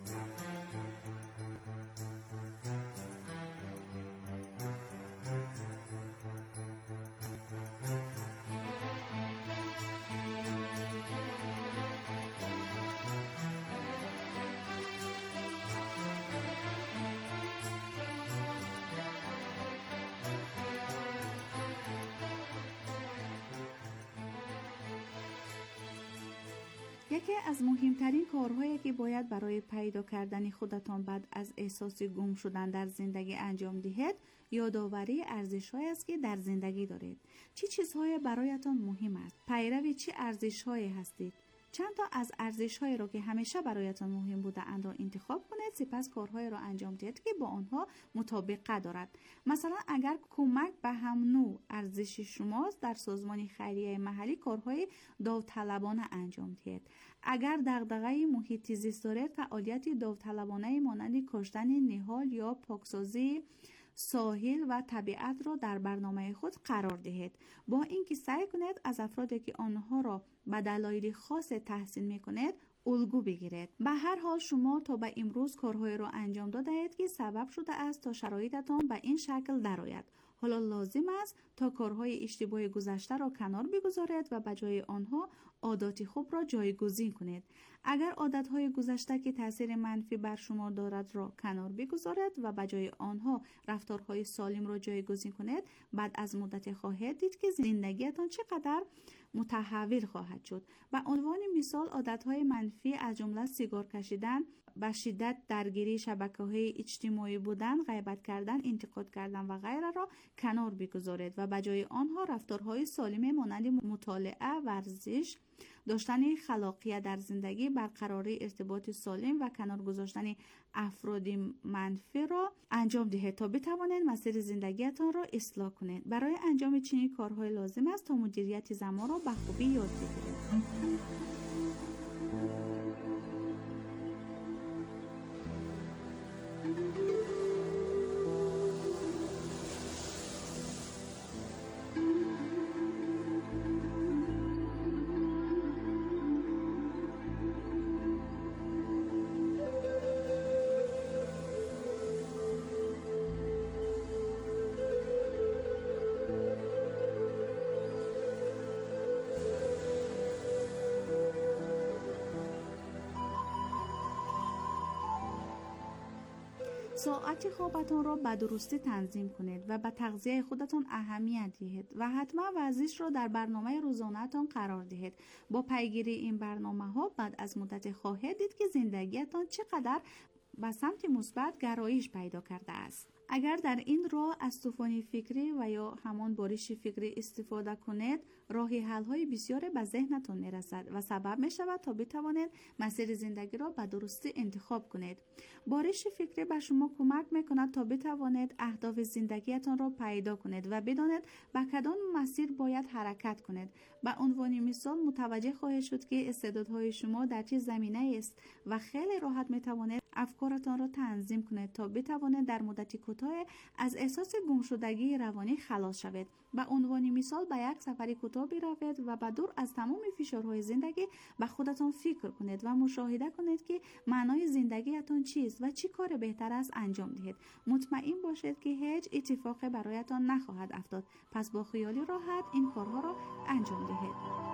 یکی از مهمترین کارهایی که باید برای پیدا کردن خودتان بعد از احساس گم شدن در زندگی انجام دهید یادآوری ارزش‌هایی است که در زندگی دارید. چه چیزهای برایتان مهم است؟ پیرو چه ارزش‌هایی هستید؟ چند تا از ارزش‌هایی را که همیشه برایتان مهم بودند را انتخاب کنید، سپس کارهای را انجام دهید که با آنها مطابقت دارد. مثلا اگر کمک به هم نوع ارزش شماست، در سازمان خیریه محلی کارهای داوطلبانه انجام دهید. اگر دغدغه محیط زیست دارید، فعالیت داوطلبانه مانند کاشتن نهال یا پاکسازی ساحل و طبیعت را در برنامه خود قرار دهید. با اینکه سعی کنید از افرادی که آنها را به دلایل خاص تحسین میکنید الگو بگیرید. به هر حال شما تا به امروز کارهای را انجام داده اید که سبب شده است تا شرایطتان به این شکل درآید. حالا لازم است تا کارهای اشتباه گذشته را کنار بگذارید و به جای آنها عادات خوب را جایگزین کنید. اگر عادتهای گذشته که تاثیر منفی بر شما دارد را کنار بگذارید و به جای آنها رفتارهای سالم را جایگزین کنید، بعد از مدت خواهید دید که زندگیتان چقدر متحول خواهد شد. به عنوان مثال عادتهای منفی از جمله سیگار کشیدن، به شدت درگیری شبکه‌های اجتماعی بودن، غیبت کردن، انتقاد کردن و غیره را کنار بگذارید و به جای آنها رفتارهای سالم مانند مطالعه، ورزش، داشتن خلاقیت در زندگی، برقراری ارتباط سالم و کنار گذاشتن افراد منفی را انجام دهید تا بتوانید مسیر زندگیتان را اصلاح کنید. برای انجام چنین کارهای لازم است تا مدیریت زمان را به خوبی یاد بگیرید. ساعت خوابتان را به درستی تنظیم کنید و به تغذیه خودتان اهمیت دهید و حتما ورزش را در برنامه روزانه‌تان قرار دهید. با پیگیری این برنامه‌ها بعد از مدت خواهید دید که زندگیتان چقدر به سمت مثبت گرایش پیدا کرده است. اگر در این راه از طوفان فکری و یا همان بارش فکری استفاده کنید، راه حل‌های بسیاری به ذهنتان میرسد و سبب می شود تا بتوانید مسیر زندگی را به درستی انتخاب کنید. بارش فکری به شما کمک می کند تا بتوانید اهداف زندگیتان را پیدا کنید و بدانید به کدام مسیر باید حرکت کنید. به عنوان مثال متوجه خواهید شد که استعدادهای شما در چه زمینه است و خیلی راحت می توانید افکارتان را تنظیم کنید تا بتوانید در مدت کوتاه از احساس گمشدگی روانی خلاص شوید. به عنوان مثال به یک سفر کوتاه بروید و به دور از تمام فشارهای زندگی به خودتان فکر کنید و مشاهده کنید که معنای زندگیتان چیست و چی کار بهتر است انجام دهید. مطمئن باشید که هیچ اتفاقی برایتان نخواهد افتاد. پس با خیال راحت این کارها را انجام دهید.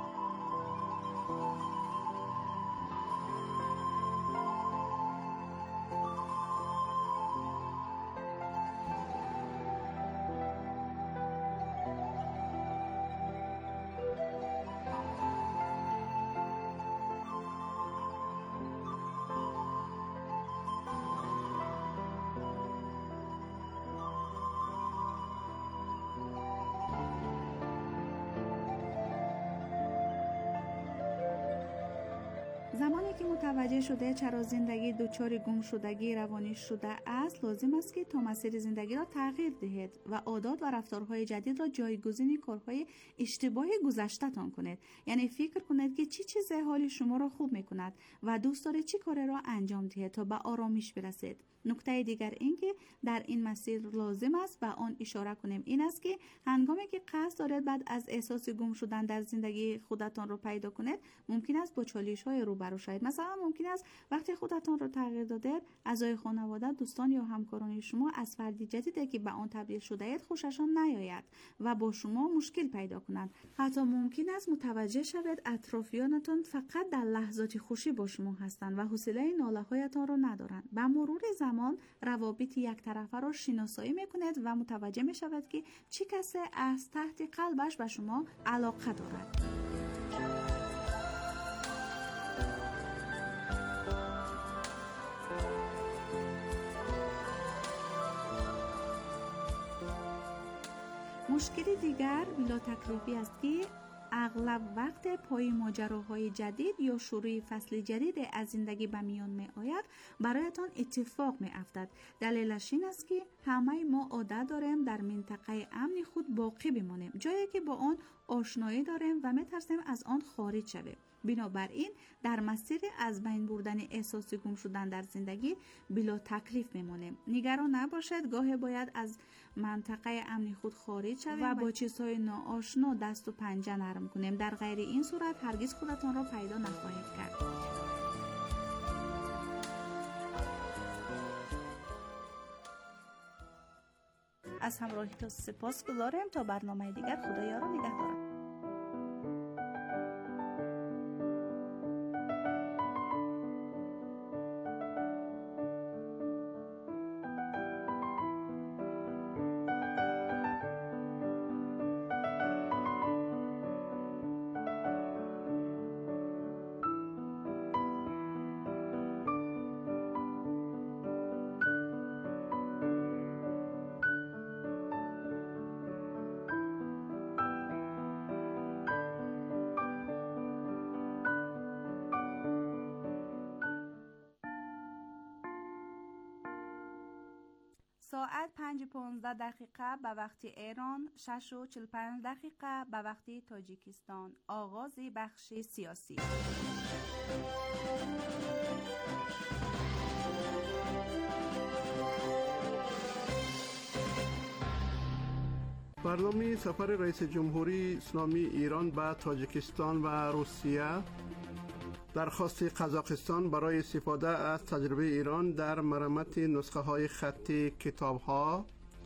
زمانی که متوجه شده چرا زندگی دچار گمشدگی روانی شده است، لازم است که تا مسیر زندگی را تغییر دهید و عادات و رفتارهای جدید را جایگزین کارهای اشتباه گذشته‌تان کنید. یعنی فکر کنید که چی چیز حال شما را خوب می‌کند و دوست دارید چی کاری را انجام دهید تا به آرامش برسید. نکته دیگر این که در این مسیر لازم است به آن اشاره کنیم این است که هنگامی که قصد دارید بعد از احساس گم شدن در زندگی خودتان را پیدا کنید، ممکن است با چالش‌های روبرو شوید. مثلا ممکن است وقتی خودتان را تغییر دادید، اعضای خانواده، دوستان یا همکاران شما از فردی جدیدی که به آن تبدیل شده اید خوششان نیاید و با شما مشکل پیدا کنند. حتی ممکن است متوجه شوید اطرافیانتان فقط در لحظات خوشی با شما هستند و حوصله ناله‌هایتان را ندارند. به مرور زمان روابط یک طرفه را شناسایی میکنید و متوجه می شود که چه کسی از تحت قلبش به شما علاقه دارد. مشکل دیگر بلا تکلیفی است که اغلب وقت پای ماجراهای جدید یا شروع فصل جدید از زندگی به میان می آید برایتان اتفاق می افتد. دلیلش این است که همه ما عادت داریم در منطقه امن خود باقی بمانیم، جایی که با آن آشنایی داریم و می ترسیم از آن خارج شویم. بنابراین در مسیر از بین بردن احساس گم شدن در زندگی بلا تکلیف میمونیم. نگران نباشید، گاهی باید از منطقه امن خود خارج شویم و با چیزهای ناآشنا دست و پنجه نرم کنیم. در غیر این صورت هرگز خودتان را پیدا نخواهید کرد. از همراهیتان سپاس گذاریم. تا برنامه دیگر، خدایا را نگهدارد. ساعت پنج و پانزده دقیقه به وقت ایران، شش و چهل و پنج دقیقه به وقت تاجیکستان. آغاز بخش سیاسی. برنامه سفر رئیس جمهوری اسلامی ایران به تاجیکستان و روسیه، درخواست قزاقستان برای استفاده از تجربه ایران در مرمت نسخه های خطی کتاب ها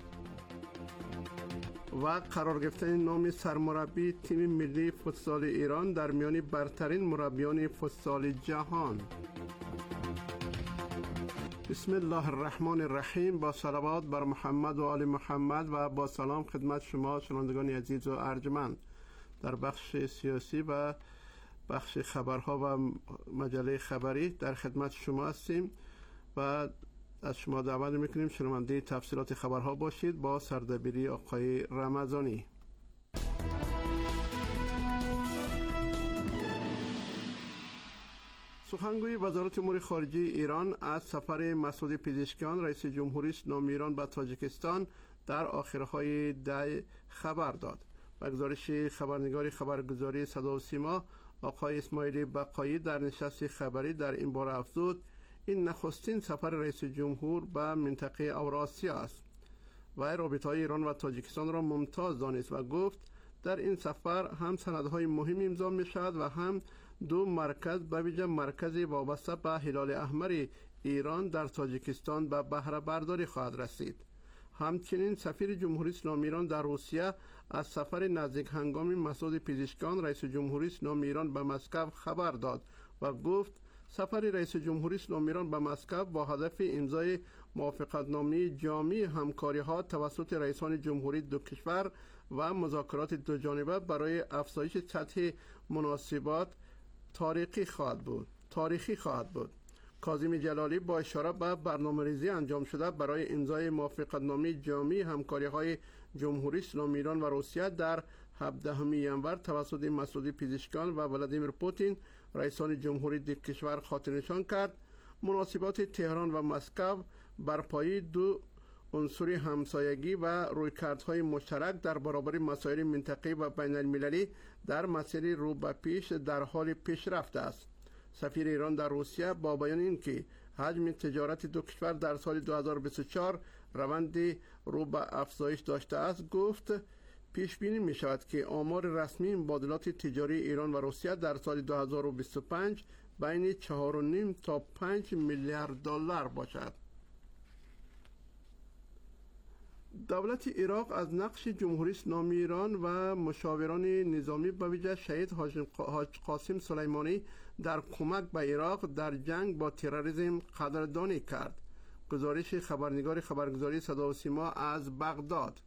و قرار گرفتن نام سرمربی تیم ملی فوتسال ایران در میان برترین مربیان فوتسال جهان. بسم الله الرحمن الرحیم. با صلوات بر محمد و آل محمد و با سلام خدمت شما شنوندگان عزیز و ارجمند. در بخش سیاسی و بخش خبرها و مجله خبری در خدمت شما هستیم و از شما دعوت میکنیم شنونده تفصیلات خبرها باشید با سردبیری آقای رمضانی. سخنگوی وزارت امور خارجه ایران از سفر مسعود پزشکیان رئیس جمهوری اسلامی ایران به تاجیکستان در آخرهای دی خبر داد. به گزارش خبرنگار خبرگزاری صدا و سیما آقای اسماعیلی بقایی در نشست خبری در این باره افزود این نخستین سفر رئیس جمهور به منطقه اوراسیا است و رابطه‌های ایران و تاجیکستان را ممتاز دانست و گفت در این سفر هم سندهای مهم امضا می شود و هم دو مرکز به ویژه مرکزی وابسته به هلال احمر ایران در تاجیکستان به بهره برداری خواهد رسید. همچنین سفیر جمهوری اسلامی ایران در روسیه از سفر نزدیک هنگامی مسعود پزشکیان رئیس جمهوری اسلامی ایران به مسکو خبر داد و گفت سفر رئیس جمهوری اسلامی ایران به مسکو با هدف امضای موافقتنامه جامع همکاری‌ها توسط رئیسان جمهوری دو کشور و مذاکرات دو جانبه برای افزایش سطح مناسبات تاریخی خواهد بود. تاریخی خواهد بود. کاظم جلالی با اشاره به برنامه‌ریزی انجام شده برای امضای موافقتنامه جامع همکاری‌های جمهوری اسلامی ایران و روسیه در هفدهم ژانویه توسط مسعود پزشکیان و ولادیمیر پوتین رئیسان جمهوری دو کشور خاطرنشان کرد، مناسبات تهران و مسکو بر پایه دو عنصر همسایگی و رویکردهای مشترک در برابر مسائل منطقه‌ای و بین المللی در مسیر رو به پیش در حال پیشرفت است. سفیر ایران در روسیه با بیان اینکه حجم تجارت دو کشور در سال دو هزار و بیست و چهار روند رو به افزایش داشته است گفت پیش بینی می شود که آمار رسمی مبادلات تجاری ایران و روسیه در سال دو هزار و بیست و پنج بین چهار و نیم تا پنج میلیارد دلار باشد. دولت عراق از نقش جمهوری اسلامی ایران و مشاوران نظامی به ویژه شهید حاج قاسم سلیمانی در کمک به عراق در جنگ با تروریسم قدردانی کرد. گزارش خبرنگار خبرگزاری صدا و سیما از بغداد.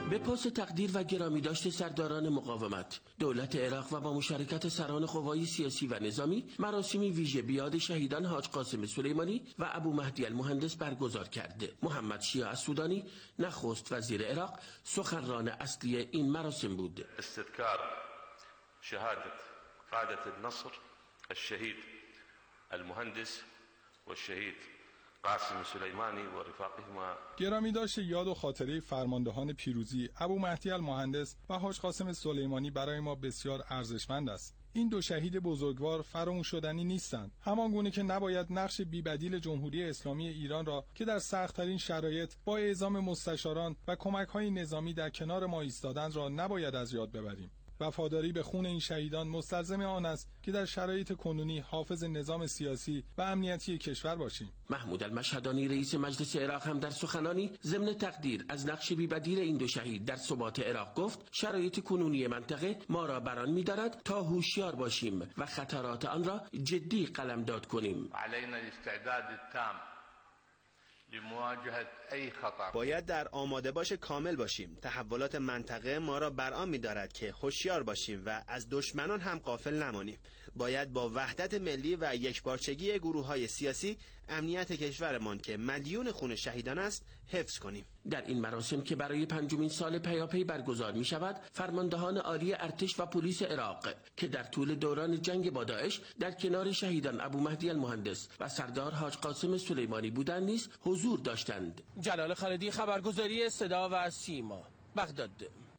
به پاس تقدیر و گرامی داشته سرداران مقاومت، دولت عراق و با مشارکت سران قوای سیاسی و نظامی مراسمی ویژه بیاد شهیدان حاج قاسم سلیمانی و ابو مهدی المهندس برگزار کرده. محمد شیع السودانی نخست وزیر عراق سخنران اصلی این مراسم بود. استذکار شهادت قادة النصر الشهید المهندس و الشهید قاسم سلیمانی و رفاقهما. گرامی داشته یاد و خاطره فرماندهان پیروزی ابو مهدی المهندس و حاج قاسم سلیمانی برای ما بسیار ارزشمند است. این دو شهید بزرگوار فراموش شدنی نیستند، همان گونه که نباید نقش بی‌بدیل جمهوری اسلامی ایران را که در سخت‌ترین شرایط با اعزام مستشاران و کمک‌های نظامی در کنار ما ایستادند را نباید از یاد ببریم. وفاداری به خون این شهیدان مستلزم آن است که در شرایط کنونی حافظ نظام سیاسی و امنیتی کشور باشیم. محمود المشهدانی رئیس مجلس عراق هم در سخنانی ضمن تقدیر از نقش بی‌بدیل این دو شهید در ثبات عراق گفت شرایط کنونی منطقه ما را بران می‌دارد تا هوشیار باشیم و خطرات آن را جدی قلمداد کنیم. علینا الاستعداد التام لمواجهه ای خطر. باید در آماده باش کامل باشیم. تحولات منطقه ما را برآن می‌دارد که هوشیار باشیم و از دشمنان هم غافل نمانیم. باید با وحدت ملی و یکپارچگی گروه‌های سیاسی امنیت کشورمان که مدیون خون شهیدان است حفظ کنیم. در این مراسم که برای پنجمین سال پیاپی برگزار می شود، فرماندهان عالی ارتش و پلیس عراق که در طول دوران جنگ با داعش در کنار شهیدان ابو مهدی المهندس و سردار حاج قاسم سلیمانی بودند نیز حضور داشتند. جلال خالدی، خبرگزاری صدا و سیما، بغداد.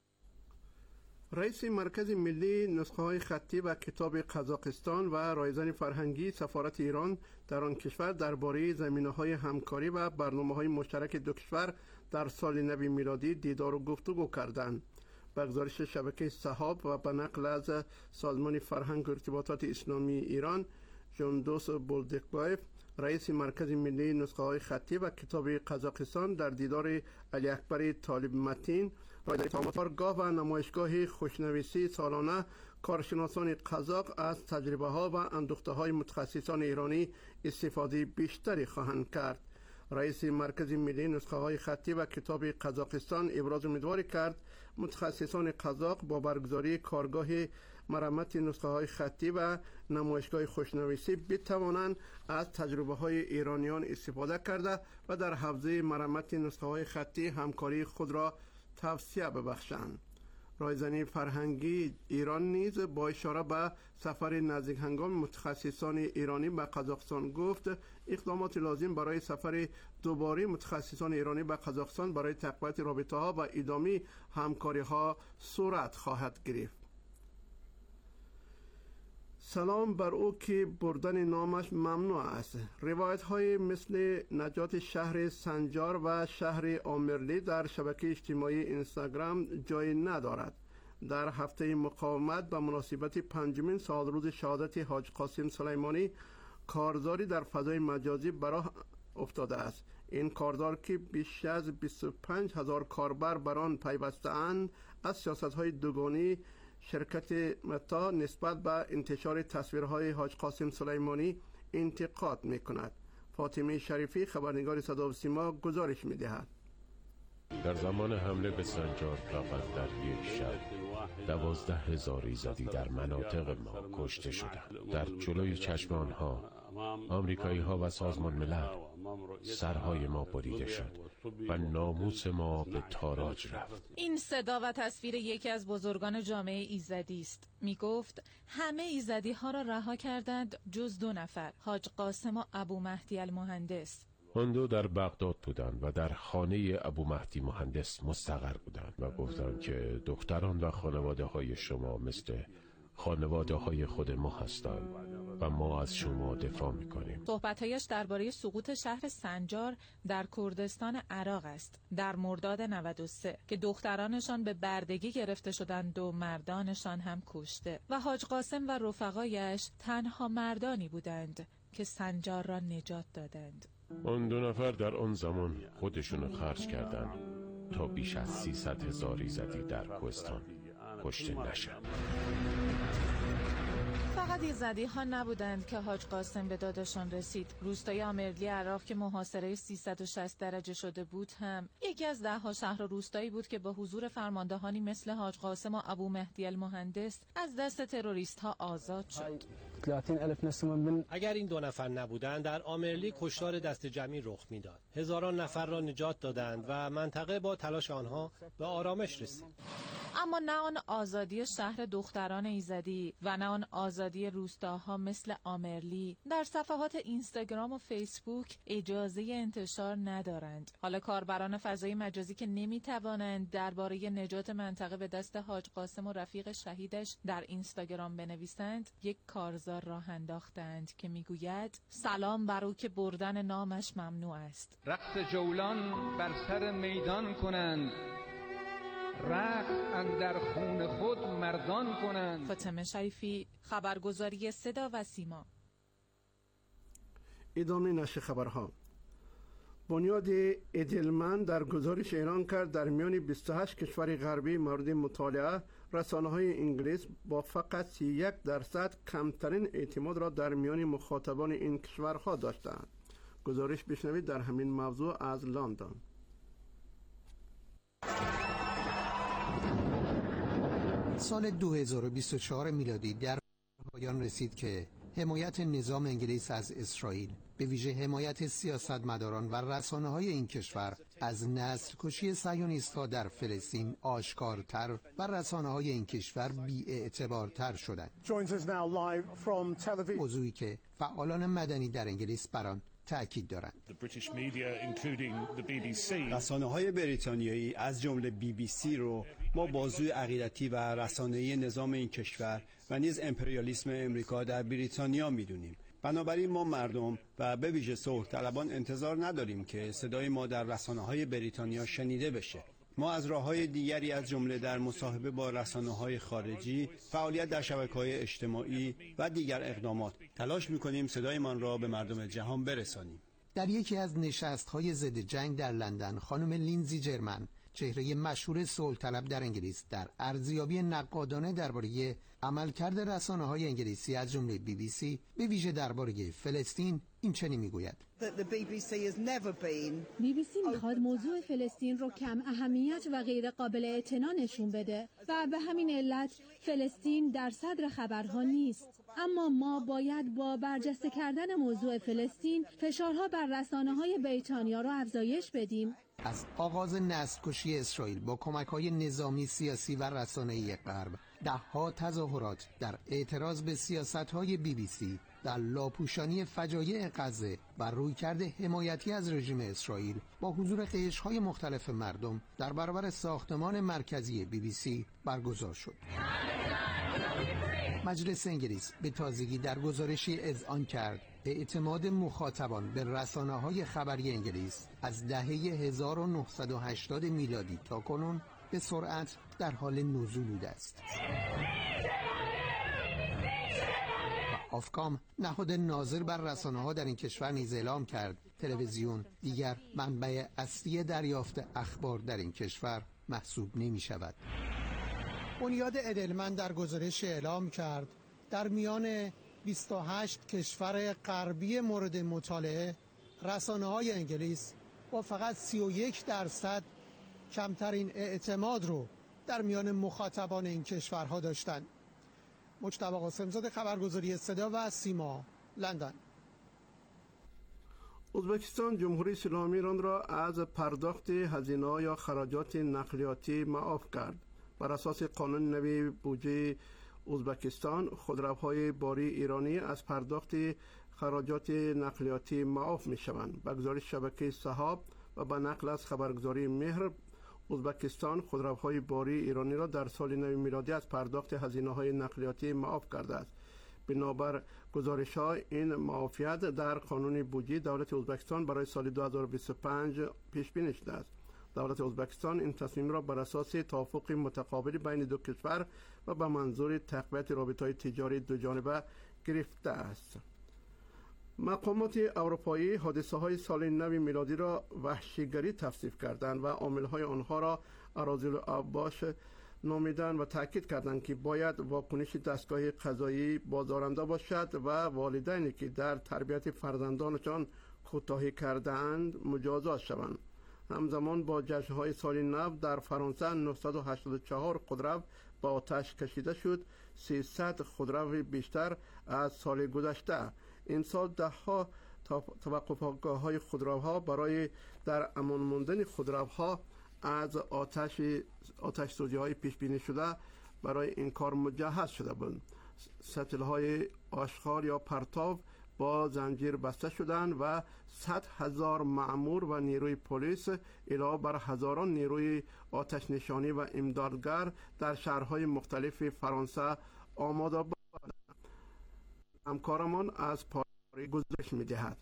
رئیس مرکز ملی نسخه های خطی و کتاب قزاقستان و رایزن فرهنگی سفارت ایران در آن کشور درباره زمینه‌های همکاری و برنامه‌های مشترک دو کشور در سال نو میلادی دیدار و گفتگو کردند. به گزارش شبکه سحاب و به نقل از سازمان فرهنگ و ارتباطات اسلامی ایران، جندوس بولدکبایف، رئیس مرکز ملی نسخه های خطی و کتاب قزاقستان در دیدار علی اکبر طالب متین، رایزن تامارگاه و نمایشگاه خوشنویسی سالانه کارشناسان قزاق از تجربه ها و اندوخته های متخصصان ایرانی استفاده بیشتری خواهند کرد. رئیس مرکز ملی نسخه های خطی و کتاب قزاقستان ابراز امیدواری کرد متخصصان قزاق با برگزاری کارگاه مرمت نسخه های خطی و نمایشگاه خوشنویسی بتوانند از تجربه های ایرانیان استفاده کرده و در حوزه مرمت نسخه های خطی همکاری خود را توسعه ببخشند. رایزنی فرهنگی ایران نیز با اشاره به سفر نزدیک هنگام متخصصان ایرانی به قزاقستان گفت اقدامات لازم برای سفر دوباره متخصصان ایرانی به قزاقستان برای تقویت رابطه ها و ادامه همکاری ها صورت خواهد گرفت. سلام بر او که بردن نامش ممنوع است. روایت های مثل نجات شهر سنجار و شهر آمرلی در شبکه اجتماعی اینستاگرام جای ندارد. در هفته مقاومت به مناسبت پنجمین سالروز شهادت حاج قاسم سلیمانی کارزاری در فضای مجازی براه افتاده است. این کارزار که بیش از بیست و پنج هزار کاربر بر آن پیوسته‌اند از سیاست‌های دوگانه شرکت متا نسبت به انتشار تصویرهای حاج قاسم سلیمانی انتقاد می‌کند. فاطمه شریفی، خبرنگار صدا و سیما، گزارش می‌دهد. در زمان حمله به سنجار فقط در یک شب دوازده هزار ایزدی در مناطق ما کشته شدند. در جلوی چشم آنها آمریکایی ها و سازمان ملل سرهای ما بریده شد و ناموس ما به تاراج رفت. این صدا و تصویر یکی از بزرگان جامعه ایزدی است. می گفت همه ایزدی ها را رها کردند جز دو نفر، حاج قاسم و ابو مهدی المهندس. آن دو در بغداد بودند و در خانه ابو مهدی مهندس مستقر بودند و گفتند که دختران و خانواده های شما مثل خانواده های خود ما هستند و ما از شما دفاع میکنیم. صحبتهایش درباره سقوط شهر سنجار در کردستان عراق است در مرداد نود و سه که دخترانشان به بردگی گرفته شدند و مردانشان هم کشته و حاج قاسم و رفقایش تنها مردانی بودند که سنجار را نجات دادند. آن دو نفر در آن زمان خودشون خرج کردند تا بیش از سیصد هزار ایزدی در کوهستان کشته نشد. فقط فقط ایزدی ها نبودند که حاج قاسم به دادشان رسید. روستای آمرلی عراق که محاصره سیصد و شصت درجه شده بود هم یکی از ده ها شهر و روستایی بود که با حضور فرماندهانی مثل حاج قاسم و ابو مهدی المهندس از دست تروریست ها آزاد شد. اگر این دو نفر نبودند در آمرلی کشتار دست جمعی رخ میداد. هزاران نفر را نجات دادند و منطقه با تلاش آنها به آرامش رسید. اما نه آن آزادی شهر دختران ایزدی و نه آن آزادی روستاها مثل آمرلی در صفحات اینستاگرام و فیسبوک اجازه انتشار ندارند. حالا کاربران فضای مجازی که نمیتوانند درباره نجات منطقه به دست حاج قاسم و رفیق شهیدش در اینستاگرام بنویسند، یک کارزار راه انداختند که میگوید سلام بر او که بردن نامش ممنوع است. رقص جولان بر سر میدان کنند، رقص اندر خون خود مردان کنند. فاطمه شریفی، خبرگزاری صدا و سیما. ادامه نشر خبرها. بنیاد ادلمن در گزارش اعلام کرد در میان بیست و هشت کشور غربی مورد مطالعه رسانه‌های انگلیس با فقط سی و یک درصد کمترین اعتماد را در میان مخاطبان این کشورها داشتند. گزارش بشنوید در همین موضوع از لندن. سال دو هزار و بیست و چهار میلادی در پایان رسید که حمایت نظام انگلیس از اسرائیل، به ویژه حمایت سیاستمداران و رسانه‌های این کشور از نسل کشی صهیونیست‌ها در فلسطین آشکارتر و رسانه‌های این کشور بی‌اعتبارتر شدند. موضوعی که فعالان مدنی در انگلیس بر آن تأکید دارند. رسانه‌های بریتانیایی از جمله بی بی سی رو ما بازوی عقیدتی و رسانه‌ای نظام این کشور و نیز امپریالیسم امریکا در بریتانیا می‌دونیم. بنابراین ما مردم و به ویژه صلح طلبان انتظار نداریم که صدای ما در رسانه‌های بریتانیا شنیده بشه. ما از راه‌های دیگری از جمله در مصاحبه با رسانه‌های خارجی، فعالیت در شبکه‌های اجتماعی و دیگر اقدامات تلاش می‌کنیم صدایمان را به مردم جهان برسانیم. در یکی از نشست‌های ضد جنگ در لندن، خانم لینزی جرمن، چهره مشهور صلح طلب در انگلیس، در ارزیابی نقادانه درباره عملکرد رسانه‌های انگلیسی از جمله بی بی سی به ویژه درباره فلسطین این چنین میگوید: بی بی سی میخواد موضوع فلسطین رو کم اهمیت و غیر قابل اعتنا نشون بده و به همین علت فلسطین در صدر خبرها نیست. اما ما باید با برجسته کردن موضوع فلسطین فشارها بر رسانه‌های بریتانیا را افزایش بدیم. از آغاز نسل‌کشی اسرائیل با کمک‌های نظامی، سیاسی و رسانه‌ای غرب، ده‌ها تظاهرات در اعتراض به سیاست‌های بی بی سی در لاپوشانی فجایع غزه و رویکرد حمایتی از رژیم اسرائیل با حضور قشرهای مختلف مردم در برابر ساختمان مرکزی بی بی سی برگزار شد. مجلس انگلیس به تازگی در گزارشی اذعان کرد اعتماد مخاطبان به رسانه‌های خبری انگلیس از دهه هزار و نهصد و هشتاد میلادی تا کنون به سرعت در حال نزول بوده است. و آفکام، نهاد ناظر بر رسانه‌ها در این کشور نیز اعلام کرد تلویزیون دیگر منبع اصلی دریافت اخبار در این کشور محسوب نمی‌شود. بنیاد ادلمن در گزارش اعلام کرد در میان بیست و هشت کشور غربی مورد مطالعه رسانه‌های انگلیس با فقط سی و یک درصد کمترین اعتماد رو در میان مخاطبان این کشورها داشتند. مجتبی قاسمزاده، خبرگزاری صدا و سیما، لندن. ازبکستان جمهوری اسلامی ایران را از پرداخت هزینه‌ها یا خراجات نقلیاتی معاف کرد. بر اساس قانون نوی بودجه ازبکستان، خودروهای باری ایرانی از پرداخت خراجات نقلیاتی معاف می شوند. به گزارش شبکه سحاب و به نقل از خبرگزاری مهر، ازبکستان خودروهای باری ایرانی را در سال نو میلادی از پرداخت هزینه‌های نقلیاتی معاف کرده است. بنابر گزارش‌ها این معافیت در قانون بودجه دولت ازبکستان برای سال دو هزار و بیست و پنج پیش بینی شده است. دولت ازبکستان این تصمیم را بر اساس توافق متقابل بین دو کشور و به منظور تقویت رابطه‌های تجاری دو جانبه گرفته است. مقامات اروپایی حادثه‌های سال نو میلادی را وحشیگری توصیف کردند و عامل‌های آنها را اراذل اوباش نامیدن و تاکید کردند که باید واکنش دستگاه قضایی بازدارنده باشد و والدینی که در تربیت فرزندانشان کوتاهی کرده‌اند مجازات شوند. همزمان با جشن‌های سال نو در فرانسه نهصد و هشتاد و چهار خودرو به آتش کشیده شد، سیصد خودرو بیشتر از سال گذشته. این سال ده‌ها توقفگاه‌های خودروها برای در امان ماندن خودروها از آتش آتش سوزی‌های پیش بینی شده برای این کار مجهز شده بود. سطل‌های آشغال یا پرتاب با زنجیر بسته شدند و صد هزار مأمور و نیروی پلیس علاوه بر هزاران نیروی آتش نشانی و امدادگر در شهرهای مختلف فرانسه آماده بودند. همکارمان از پاریس گزارش می‌دهد.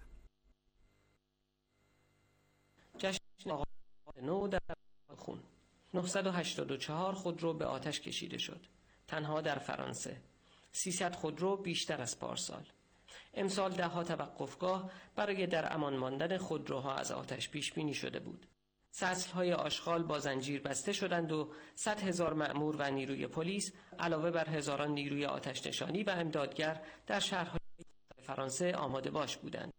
جشن آغاز نو در خون نهصد و هشتاد و چهار خودرو به آتش کشیده شد. تنها در فرانسه سیصد خودرو بیشتر از پارسال. امسال ده ها توقفگاه برای در امان ماندن خودروها از آتش پیش بینی شده بود. سطل‌های آشغال با زنجیر بسته شدند و صد هزار مأمور و نیروی پلیس علاوه بر هزاران نیروی آتش نشانی و امدادگر در شهرهای فرانسه آماده باش بودند.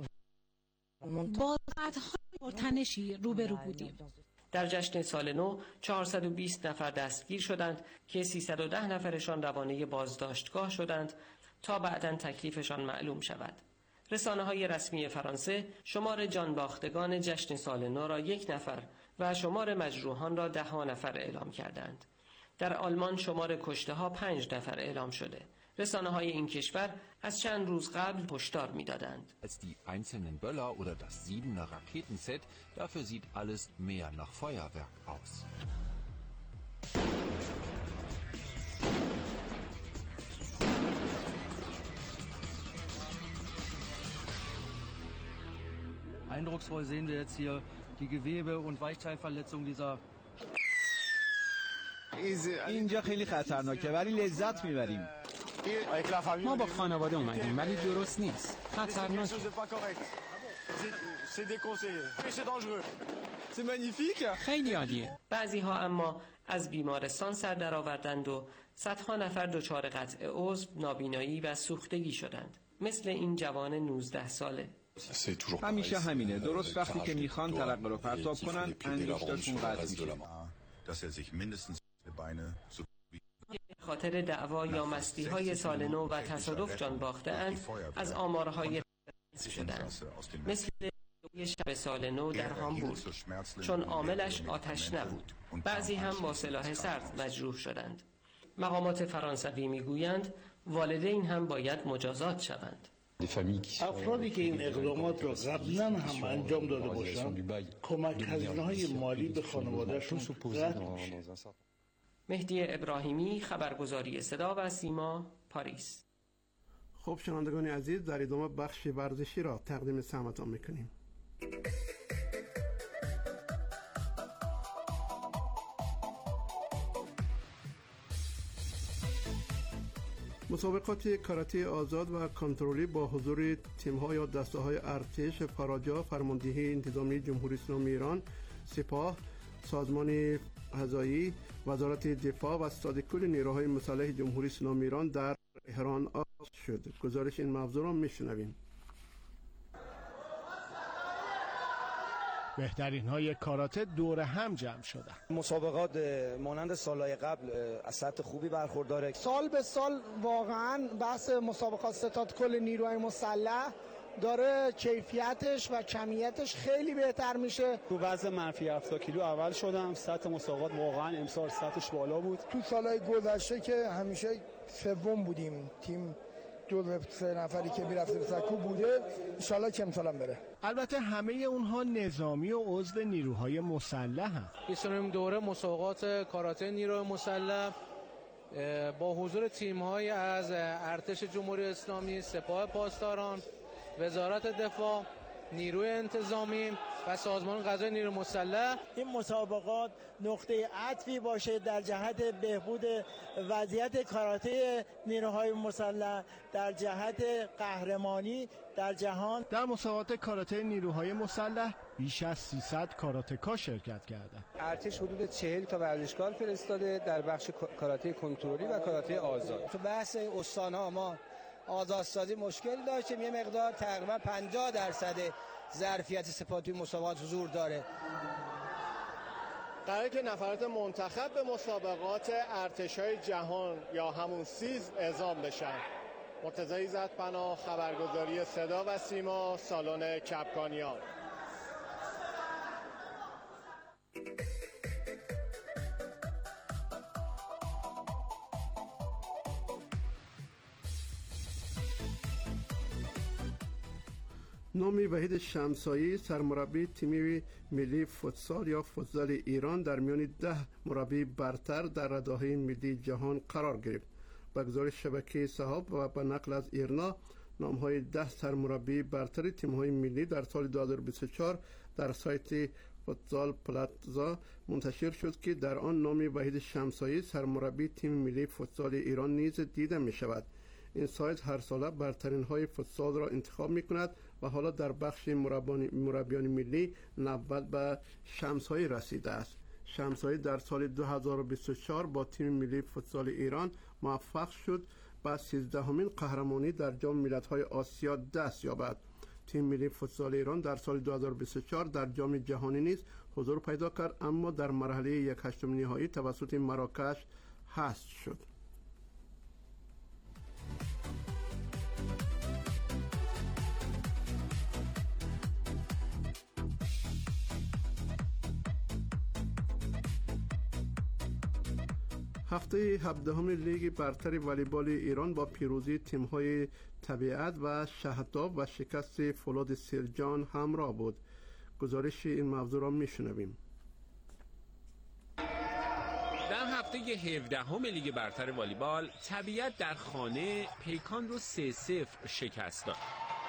با قطعهای پرتنشی روبرو بودیم. در جشن سال نو چهارصد و بیست نفر دستگیر شدند که سیصد و ده نفرشان روانه بازداشتگاه شدند تا بعداً تکلیفشان معلوم شود. رسانه‌های رسمی فرانسه شمار جانباختگان جشن سال نو را یک نفر و شمار مجروحان را ده ها نفر اعلام کردند. در آلمان شمار کشته‌ها پنج نفر اعلام شده. رسانه‌های این کشور از چند روز قبل هشدار می‌دادند. Als die einzelnen Böller oder das siebener Raketenset, dafür sieht alles mehr nach Feuerwerk aus. Eindrucksvoll sehen wir jetzt hier die Gewebe- und Weichteilverletzung dieser. اینجا خیلی خطرناکه ولی لذت میبریم. ما با خانواده اومدیم ولی درست نیست. خطرناکه. خیلی عالیه. بعضی ها اما از بیمارستان سر درآوردند و صدها نفر دچار قطع عضو، نابینایی و سوختگی شدند. مثل این جوان نوزده ساله. همیشه همینه. درست وقتی که میخوان ترقه رو پرتاب کنن انگشتاشون قطع میشه. خاطر دعوا یا مستی های سال نو و تصادف جان باخته‌اند از آمارهای شدند. مثل شب سال نو در هامبورگ چون عاملش آتش نبود. بعضی هم با سلاح سرد مجروح شدند. مقامات فرانسوی میگویند والدین هم باید مجازات شوند. افرادی که این اقدامات را قبلا هم انجام داده باشند کمک هزینه‌های مالی به خانواده‌شون قطع میشه. مهدی ابراهیمی، خبرگزاری صدا و سیما، پاریس. خب شنوندگان عزیز، در ادامه بخش ورزشی را تقدیم سمعتان میکنیم. مسابقات کاراته آزاد و کنترلی با حضور تیم‌ها یا دسته‌های ارتش، فراجا، فرماندهی انتظامی جمهوری اسلامی ایران، سپاه، سازمان قضایی، وزارت دفاع و استاد کل نیروهای مسلح جمهوری اسلامی ایران در تهران آغاز شد. گزارش این موضوع را میشنویم. بهترین های کاراته دور هم جمع شدن. مسابقات مانند سالهای قبل از سطح خوبی برخورداره. سال به سال واقعا بحث مسابقات ستاد کل نیروهای مسلح داره کیفیتش و کمیتش خیلی بهتر میشه. تو وزن منفی هفتاد کیلو اول شدم. سطح مسابقات واقعا امسال سطحش بالا بود. تو سالهای گذشته که همیشه سوم بودیم، تیم دو سه نفری که میرفت به سکو بوده، انشالله که امسال هم بره. البته همه اونها نظامی و عضو نیروهای مسلح هم. بیستمین دوره مسابقات کاراته نیروهای مسلح با حضور تیم‌های از ارتش جمهوری اسلامی، سپاه پاسداران، وزارت دفاع، نیروی انتظامی و سازمان قضایی نیروی مسلح. این مسابقات نقطه عطفی باشه در جهت بهبود وضعیت کاراته نیروهای مسلح، در جهت قهرمانی در جهان. در مسابقات کاراته نیروهای مسلح بیش از سیصد کاراتکا شرکت کردند. ارتش حدود چهل تا ورزشکار فرستاده در بخش کاراته کنترلی و کاراته آزاد. تو بحث استان‌ها ما آزادسازی مشکل داشتیم، یه مقدار تقریبا پنجاه درصد ظرفیت سپاه توی مسابقات حضور داره. قراره که نفرات منتخب به مسابقات ارتش‌های جهان یا همون سیز اعزام بشن. مرتضی عزت‌پناه، خبرگزاری صدا و سیما، سالن کپکانیان. نامی وحید شمسایی سرمربی تیم ملی فوتسال یا فوتزال ایران در میان ده مربی برتر در رده‌های ملی جهان قرار گرفت. به گزارش شبکه صحاب و به نقل از ایرنا، نام‌های ده سرمربی برتر تیم‌های ملی در سال دو هزار و بیست و چهار در سایت فوتزال پلاتزا منتشر شد که در آن نام وحید شمسایی سرمربی تیم ملی فوتزال ایران نیز دیده می‌شود. این سایت هر ساله برترین های فوتسال را انتخاب می کند و حالا در بخش مربیان ملی نوبت به شمسایی رسیده است. شمسایی در سال دو هزار و بیست و چهار با تیم ملی فوتسال ایران موفق شد به سیزدهمین قهرمانی در جام ملت‌های آسیا دست یابد. تیم ملی فوتسال ایران در سال دو هزار و بیست و چهار در جام جهانی نیز حضور پیدا کرد، اما در مرحله یک هشتم نهایی توسط مراکش حذف شد. هفته هفدهم لیگ برتر والیبال ایران با پیروزی تیم‌های طبیعت و شهداب و شکست فولاد سرجان همراه بود. گزارش این موضوع را میشنویم. در هفته هفدهم لیگ برتر والیبال طبیعت در خانه پیکان رو سه صفر شکست داد.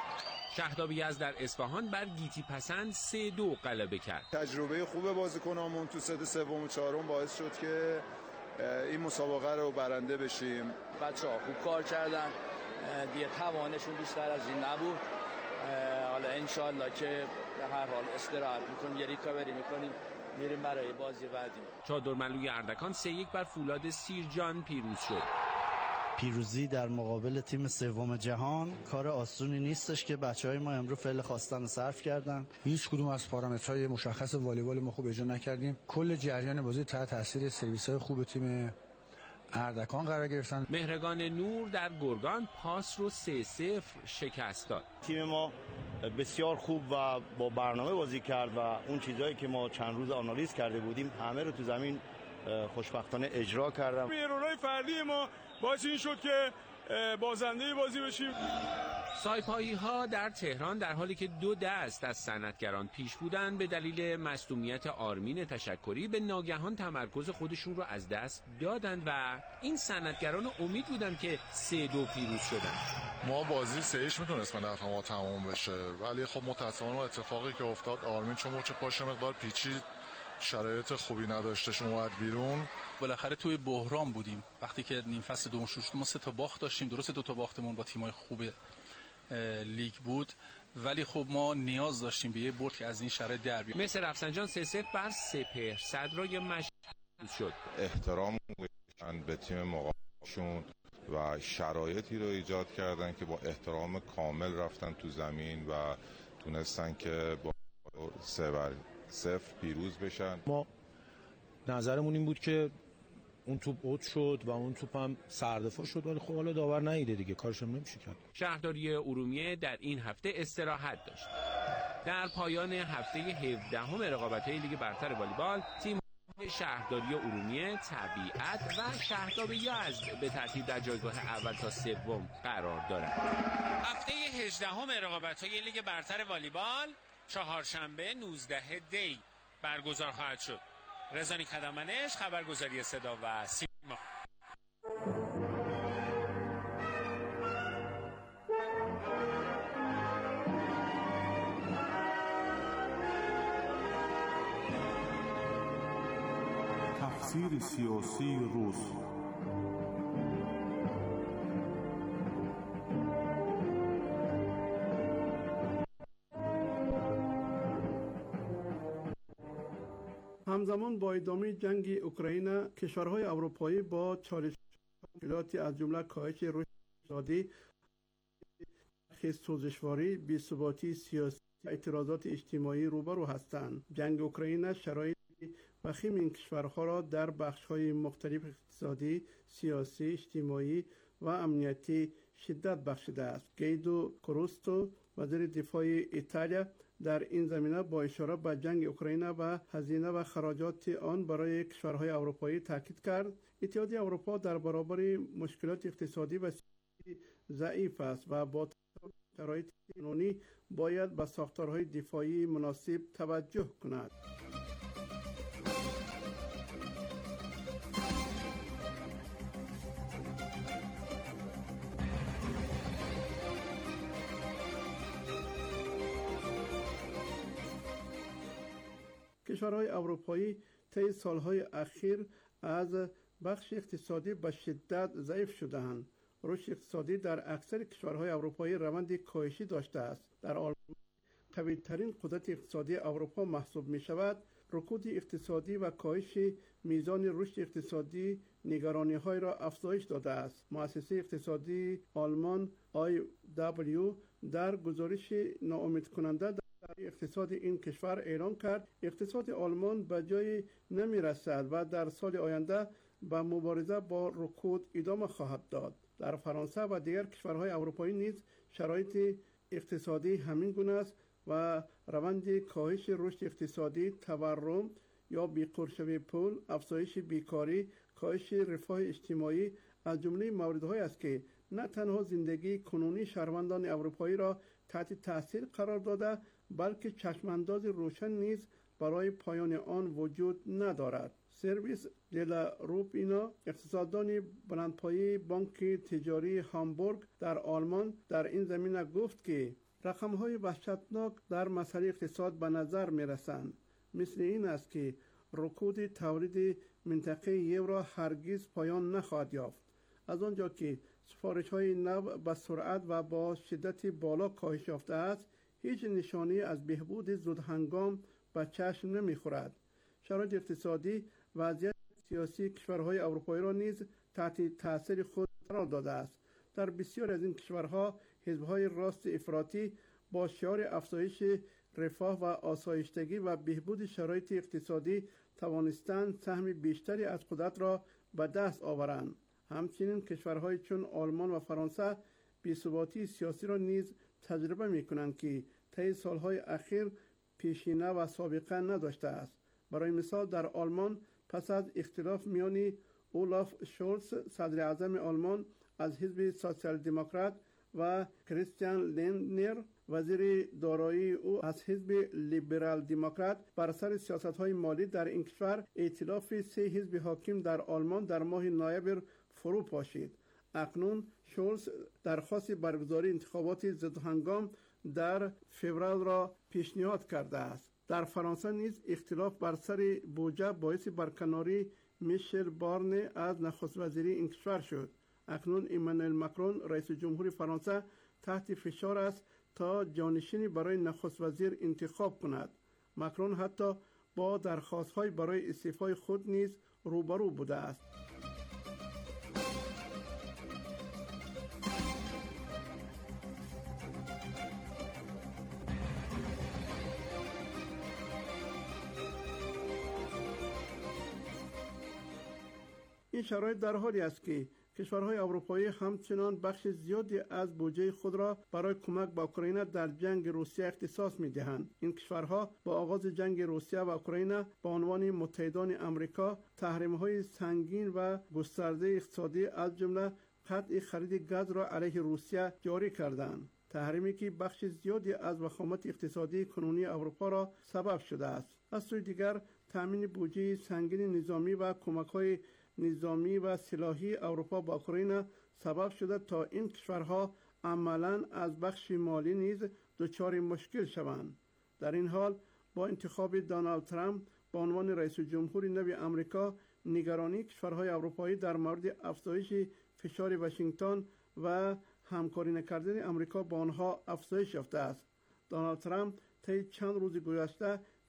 شهداب یزد در اصفهان بر گیتی پسند سه دو غلبه کرد. تجربه خوب بازیکنامون تو ست سوم و چهارم باعث شد که این مسابقه رو برنده بشیم. بچه‌ها خوب کار کردن، دیگه توانشون بیشتر از این نبود. حالا انشالله که به هر حال استراحت میکنیم، یه ریکاوری میکنیم، میریم برای بازی بعدی. چادرملوی اردکان سه یک بر فولاد سیرجان پیروز شد. پیروزی در مقابل تیم سوم جهان کار آسونی نیستش که بچهای ما امروز فعل خواستن صرف کردن. هیچ کدوم از پارامترهای مشخص والیبال ما خوب اجرا نکردیم. کل جریان بازی تحت تاثیر سرویس‌های خوب تیم اردکان قرار گرفتن. مهرگان نور در گرگان پاس رو سه صفر شکست داد. تیم ما بسیار خوب و با برنامه بازی کرد و اون چیزایی که ما چند روز آنالیز کرده بودیم همه رو تو زمین خوشبختانه اجرا کردم. ایرانای فردی ما باعث این شد که بازنده بازی بشیم. سایپایی ها در تهران در حالی که دو دست از صنعتگران پیش بودند به دلیل مصدومیت آرمین تشکری به ناگهان تمرکز خودشون رو از دست دادند و این صنعتگران امید بودند که سه دو پیروز شدند. ما بازی سه هیچ میتونست من در ما تمام بشه، ولی خب متأسفانه اتفاقی که افتاد آرمین چون مچ پاش مقدار پیچید، شرایط خوبی نداشتش، اومد بیرون. بالاخره توی بحران بودیم وقتی که نیم فصل دوم شروع شد. ما سه تا باخت داشتیم، درسته دو تا باختمون با تیمای خوب لیگ بود، ولی خب ما نیاز داشتیم به یه برد که از این شرایط در بیایم. مثل رفسنجان سه صفر بر سپهر صدرای مشهود شد. احترام به تیم مقابلشون و شرایطی رو ایجاد کردن که با احترام کامل رفتن تو زمین و تونستن که با سه بر صفر پیروز بشن. ما نظرمون این بود که اون توپ اوت شد و اون توپ هم سردفاع شد، ولی خب حالا داور نیده دیگه، کارش هم نمیشه کرد. شهرداری ارومیه در این هفته استراحت داشت. در پایان هفته هفدهم رقابت‌های لیگ برتر والیبال تیم شهرداری ارومیه، طبیعت و شهرداب یزد به ترتیب در جایگاه اول تا سوم قرار دارند. هفته هجدهم رقابت‌های لیگ برتر والیبال چهارشنبه نوزدهم دی برگزار خواهد شد. رضا خدمنش، خبرگزاری صدا و سیما. تفسیر سیاسی روز. همزمان با ادامه جنگ اوکراین، کشورهای اروپایی با چالش مشکلاتی از جمله کاهش رشد اقتصادی، سوزشواری، بی‌ثباتی سیاسی و اعتراضات اجتماعی روبرو هستند. جنگ اوکراین شرایط وخیم این کشورها را در بخش‌های مختلف اقتصادی، سیاسی، اجتماعی و امنیتی شدت بخشیده است. گیدو کوروستو، وزیر دفاع ایتالیا، در این زمینه با اشاره به جنگ اوکراین و هزینه و خراجات آن برای کشورهای اروپایی تاکید کرد. اتحادیه اروپا در برابر مشکلات اقتصادی و سیاسی ضعیف است و با شرایط قانونی باید به ساختارهای دفاعی مناسب توجه کند. کشورهای اروپایی طی سالهای اخیر از بخش اقتصادی به شدت ضعیف شده‌اند. رشد اقتصادی در اکثر کشورهای اروپایی روند کاهشی داشته است. در آلمان قوی‌ترین قدرت اقتصادی اروپا محسوب می شود. رکود اقتصادی و کاهش میزان رشد اقتصادی نگرانی‌های را افزایش داده است. مؤسسه اقتصادی آلمان آی دبلیو در گزارش ناامیدکننده در اقتصاد این کشور اعلام کرد اقتصاد آلمان به جای نمی رسد و در سال آینده به مبارزه با رکود ادامه خواهد داد. در فرانسه و دیگر کشورهای اروپایی نیز شرایط اقتصادی همین گونه است و روند کاهش رشد اقتصادی، تورم یا بی‌قرشوی پول، افزایش بیکاری، کاهش رفاه اجتماعی از جمله موردهایی است که نه تنها زندگی کنونی شهروندان اروپایی را تحت تاثیر قرار داده، بلکه چشمانداز روشن نیز برای پایان آن وجود ندارد. سرویس دلا روپینا، اقتصاددان بلندپایه بانک تجاری هامبورگ در آلمان، در این زمینه گفت که رقم‌های وحشتناک در مسئله اقتصاد به نظر می‌رسند. مثل این است که رکود تولید منطقه یورو هرگز پایان نخواهد یافت. از آنجا که سفارش‌های نو به سرعت و با شدت بالا کاهش یافته است، هیچ نشانه از بهبود زودهنگام به چشم نمی‌خورد. شرایط اقتصادی و وضعیت سیاسی کشورهای اروپایی را نیز تحت تأثیر خود قرار داده است. در بسیاری از این کشورها حزب‌های راست افراطی با شعار افزایش رفاه و آسایشتگی و بهبود شرایط اقتصادی توانستند سهم بیشتری از قدرت را به دست آورند. همچنین کشورهای چون آلمان و فرانسه بی‌ثباتی سیاسی را نیز تجربه می‌کنند که طی سالهای اخیر پیشینه و سابقه نداشته است. برای مثال در آلمان پس از اختلاف میان اولاف شولز صدر اعظم آلمان از حزب سوسیال دموکرات و کریستیان لندنر وزیر دارایی او از حزب لیبرال دموکرات بر سر سیاست‌های مالی در این کشور، ائتلاف سه حزب حاکم در آلمان در ماه نوامبر فرو پاشید. اکنون شولز درخواست برگزاری انتخابات ضدهنگام در فوریه را پیشنهاد کرده است. در فرانسه نیز اختلاف بر سر بودجه باعث برکناری میشل بارنه از نخست وزیری این کشور شد. اکنون ایمانوئل ماکرون رئیس جمهور فرانسه تحت فشار است تا جانشینی برای نخست وزیر انتخاب کند. ماکرون حتی با درخواست‌های برای استعفای خود نیز روبرو بوده است. این شرایط در حالی است که کشورهای اروپایی همچنان بخش زیادی از بودجه خود را برای کمک به اوکراین در جنگ روسیه اختصاص می‌دهند. این کشورها با آغاز جنگ روسیه و اوکراین به عنوان متحدان آمریکا تحریم‌های سنگین و گسترده اقتصادی از جمله قطع خرید گاز را علیه روسیه جاری کردند. تحریمی که بخش زیادی از وخامت اقتصادی کنونی اروپا را سبب شده است. از سوی دیگر تامین بودجه سنگین نظامی و کمک‌های نظامی و سلاحی اروپا با اوکراین سبب شده تا این کشورها عملاً از بخش مالی نیز دچار مشکل شوند. در این حال با انتخاب دونالد ترامپ به عنوان رئیس جمهور نو آمریکا، نگرانی کشورهای اروپایی در مورد افزایش فشار واشنگتن و همکاری نکردن آمریکا با آنها افزایش یافته است. دونالد ترامپ طی چند روز گذشته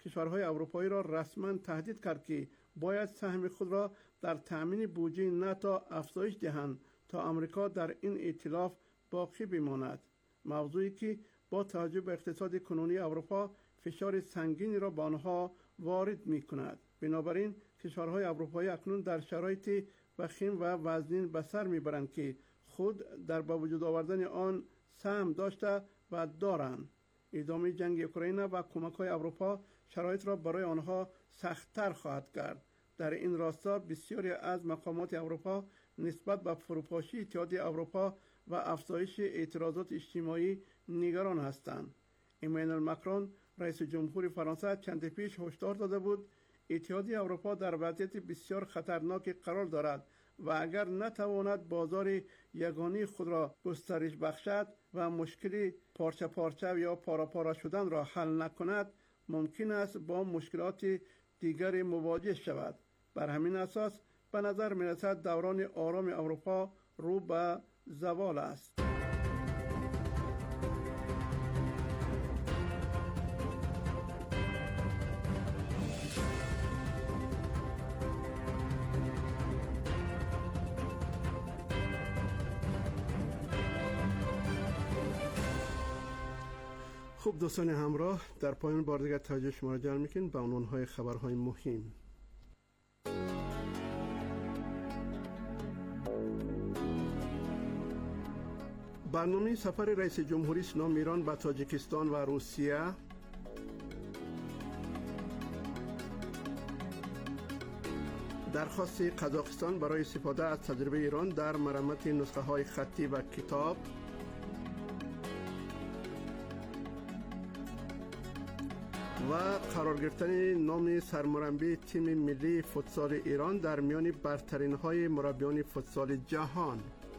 کشورهای اروپایی را رسما تهدید کرد که باید سهم خود را در تأمین بودجه ناتو افزایش دهند تا آمریکا در این ائتلاف باقی بماند. موضوعی که با توجه به اقتصاد کنونی اروپا فشار سنگینی را به آنها وارد می کند. بنابراین کشورهای اروپایی اکنون در شرایط وخیم و وزنین به سر می برند که خود در به وجود آوردن آن سهم داشته و دارند. ادامه جنگ اوکراین و کمک‌های اروپا شرایط را برای آنها سخت‌تر خواهد کرد. در این راستا بسیاری از مقامات اروپا نسبت به فروپاشی اتحادیه اروپا و افزایش اعتراضات اجتماعی نگران هستند. ایمانوئل ماکرون رئیس جمهور فرانسه چند پیش هشدار داده بود اتحادیه اروپا در وضعیت بسیار خطرناک قرار دارد و اگر نتواند بازار یگانه خود را گسترش بخشد و مشکل پارچه پارچه یا پارا پارا شدن را حل نکند، ممکن است با مشکلات دیگر مواجه شود. بر همین اساس به نظر می رسد دوران آرام اروپا رو به زوال است. خوب دوستان همراه، در پایان بار دیگر توجه شما را جلب می‌کنیم به عنوان‌های خبرهای مهم. برنامه سفر رئیس جمهوری اسلامی ایران به تاجیکستان و روسیه، درخواست قزاقستان برای استفاده از تجربه ایران در مرمت نسخه های خطی و کتاب، و قرار گرفتن نام سرمربی تیم ملی فوتسال ایران در میان برترین های مربیان فوتسال جهان.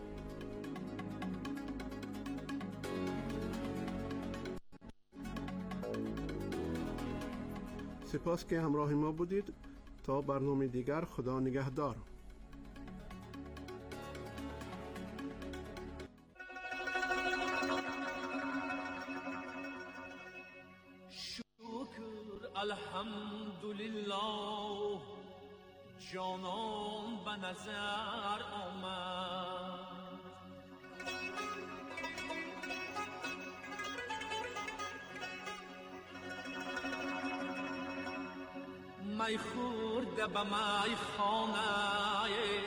سپاس که همراه ما بودید. تا برنامه دیگر، خدا نگهدار. الحمدلله جانان به نظر آمد، می خورده به می خانه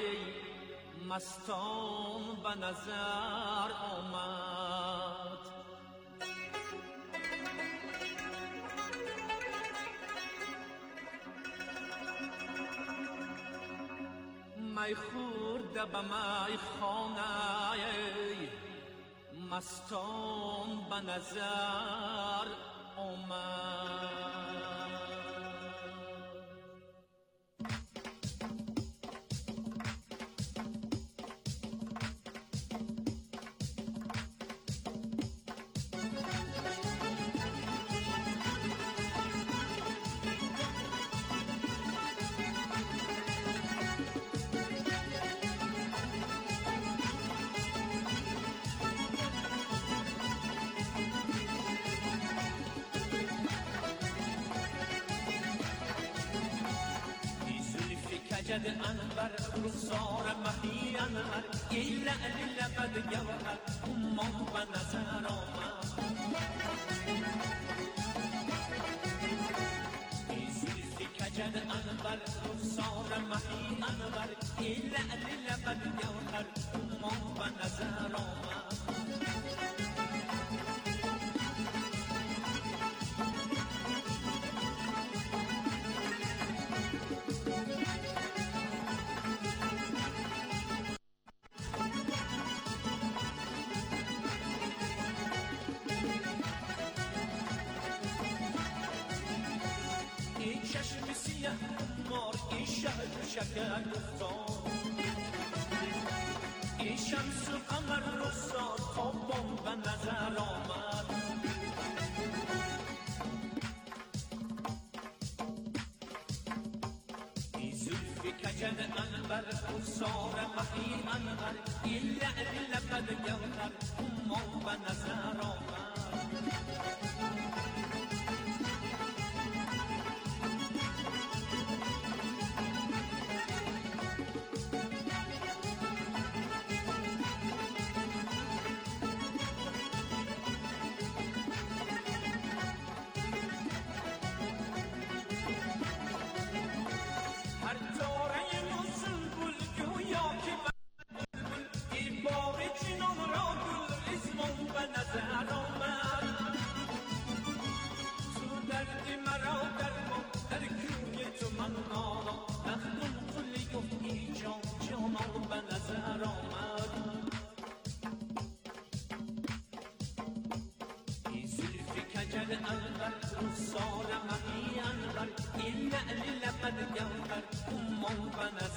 مستان به نظر آمد. می خورده به می خانه مستان به نظر آمد. جد انبر رخسار مهی انور ای لعل لبد گوهر امان به نظر آمد. ای زلف کجد انبر رخسار مهی انور ای لعل لبد گوهر امان به نظر آمد. شکر گفتار این شمس و قمر رخسار تابان به نظر آمد. این زلف کجد انبر رخسار مهی انور این لعل لبد گوهر امان به نظر آمد. إلا لما الجوهر أمه بنزل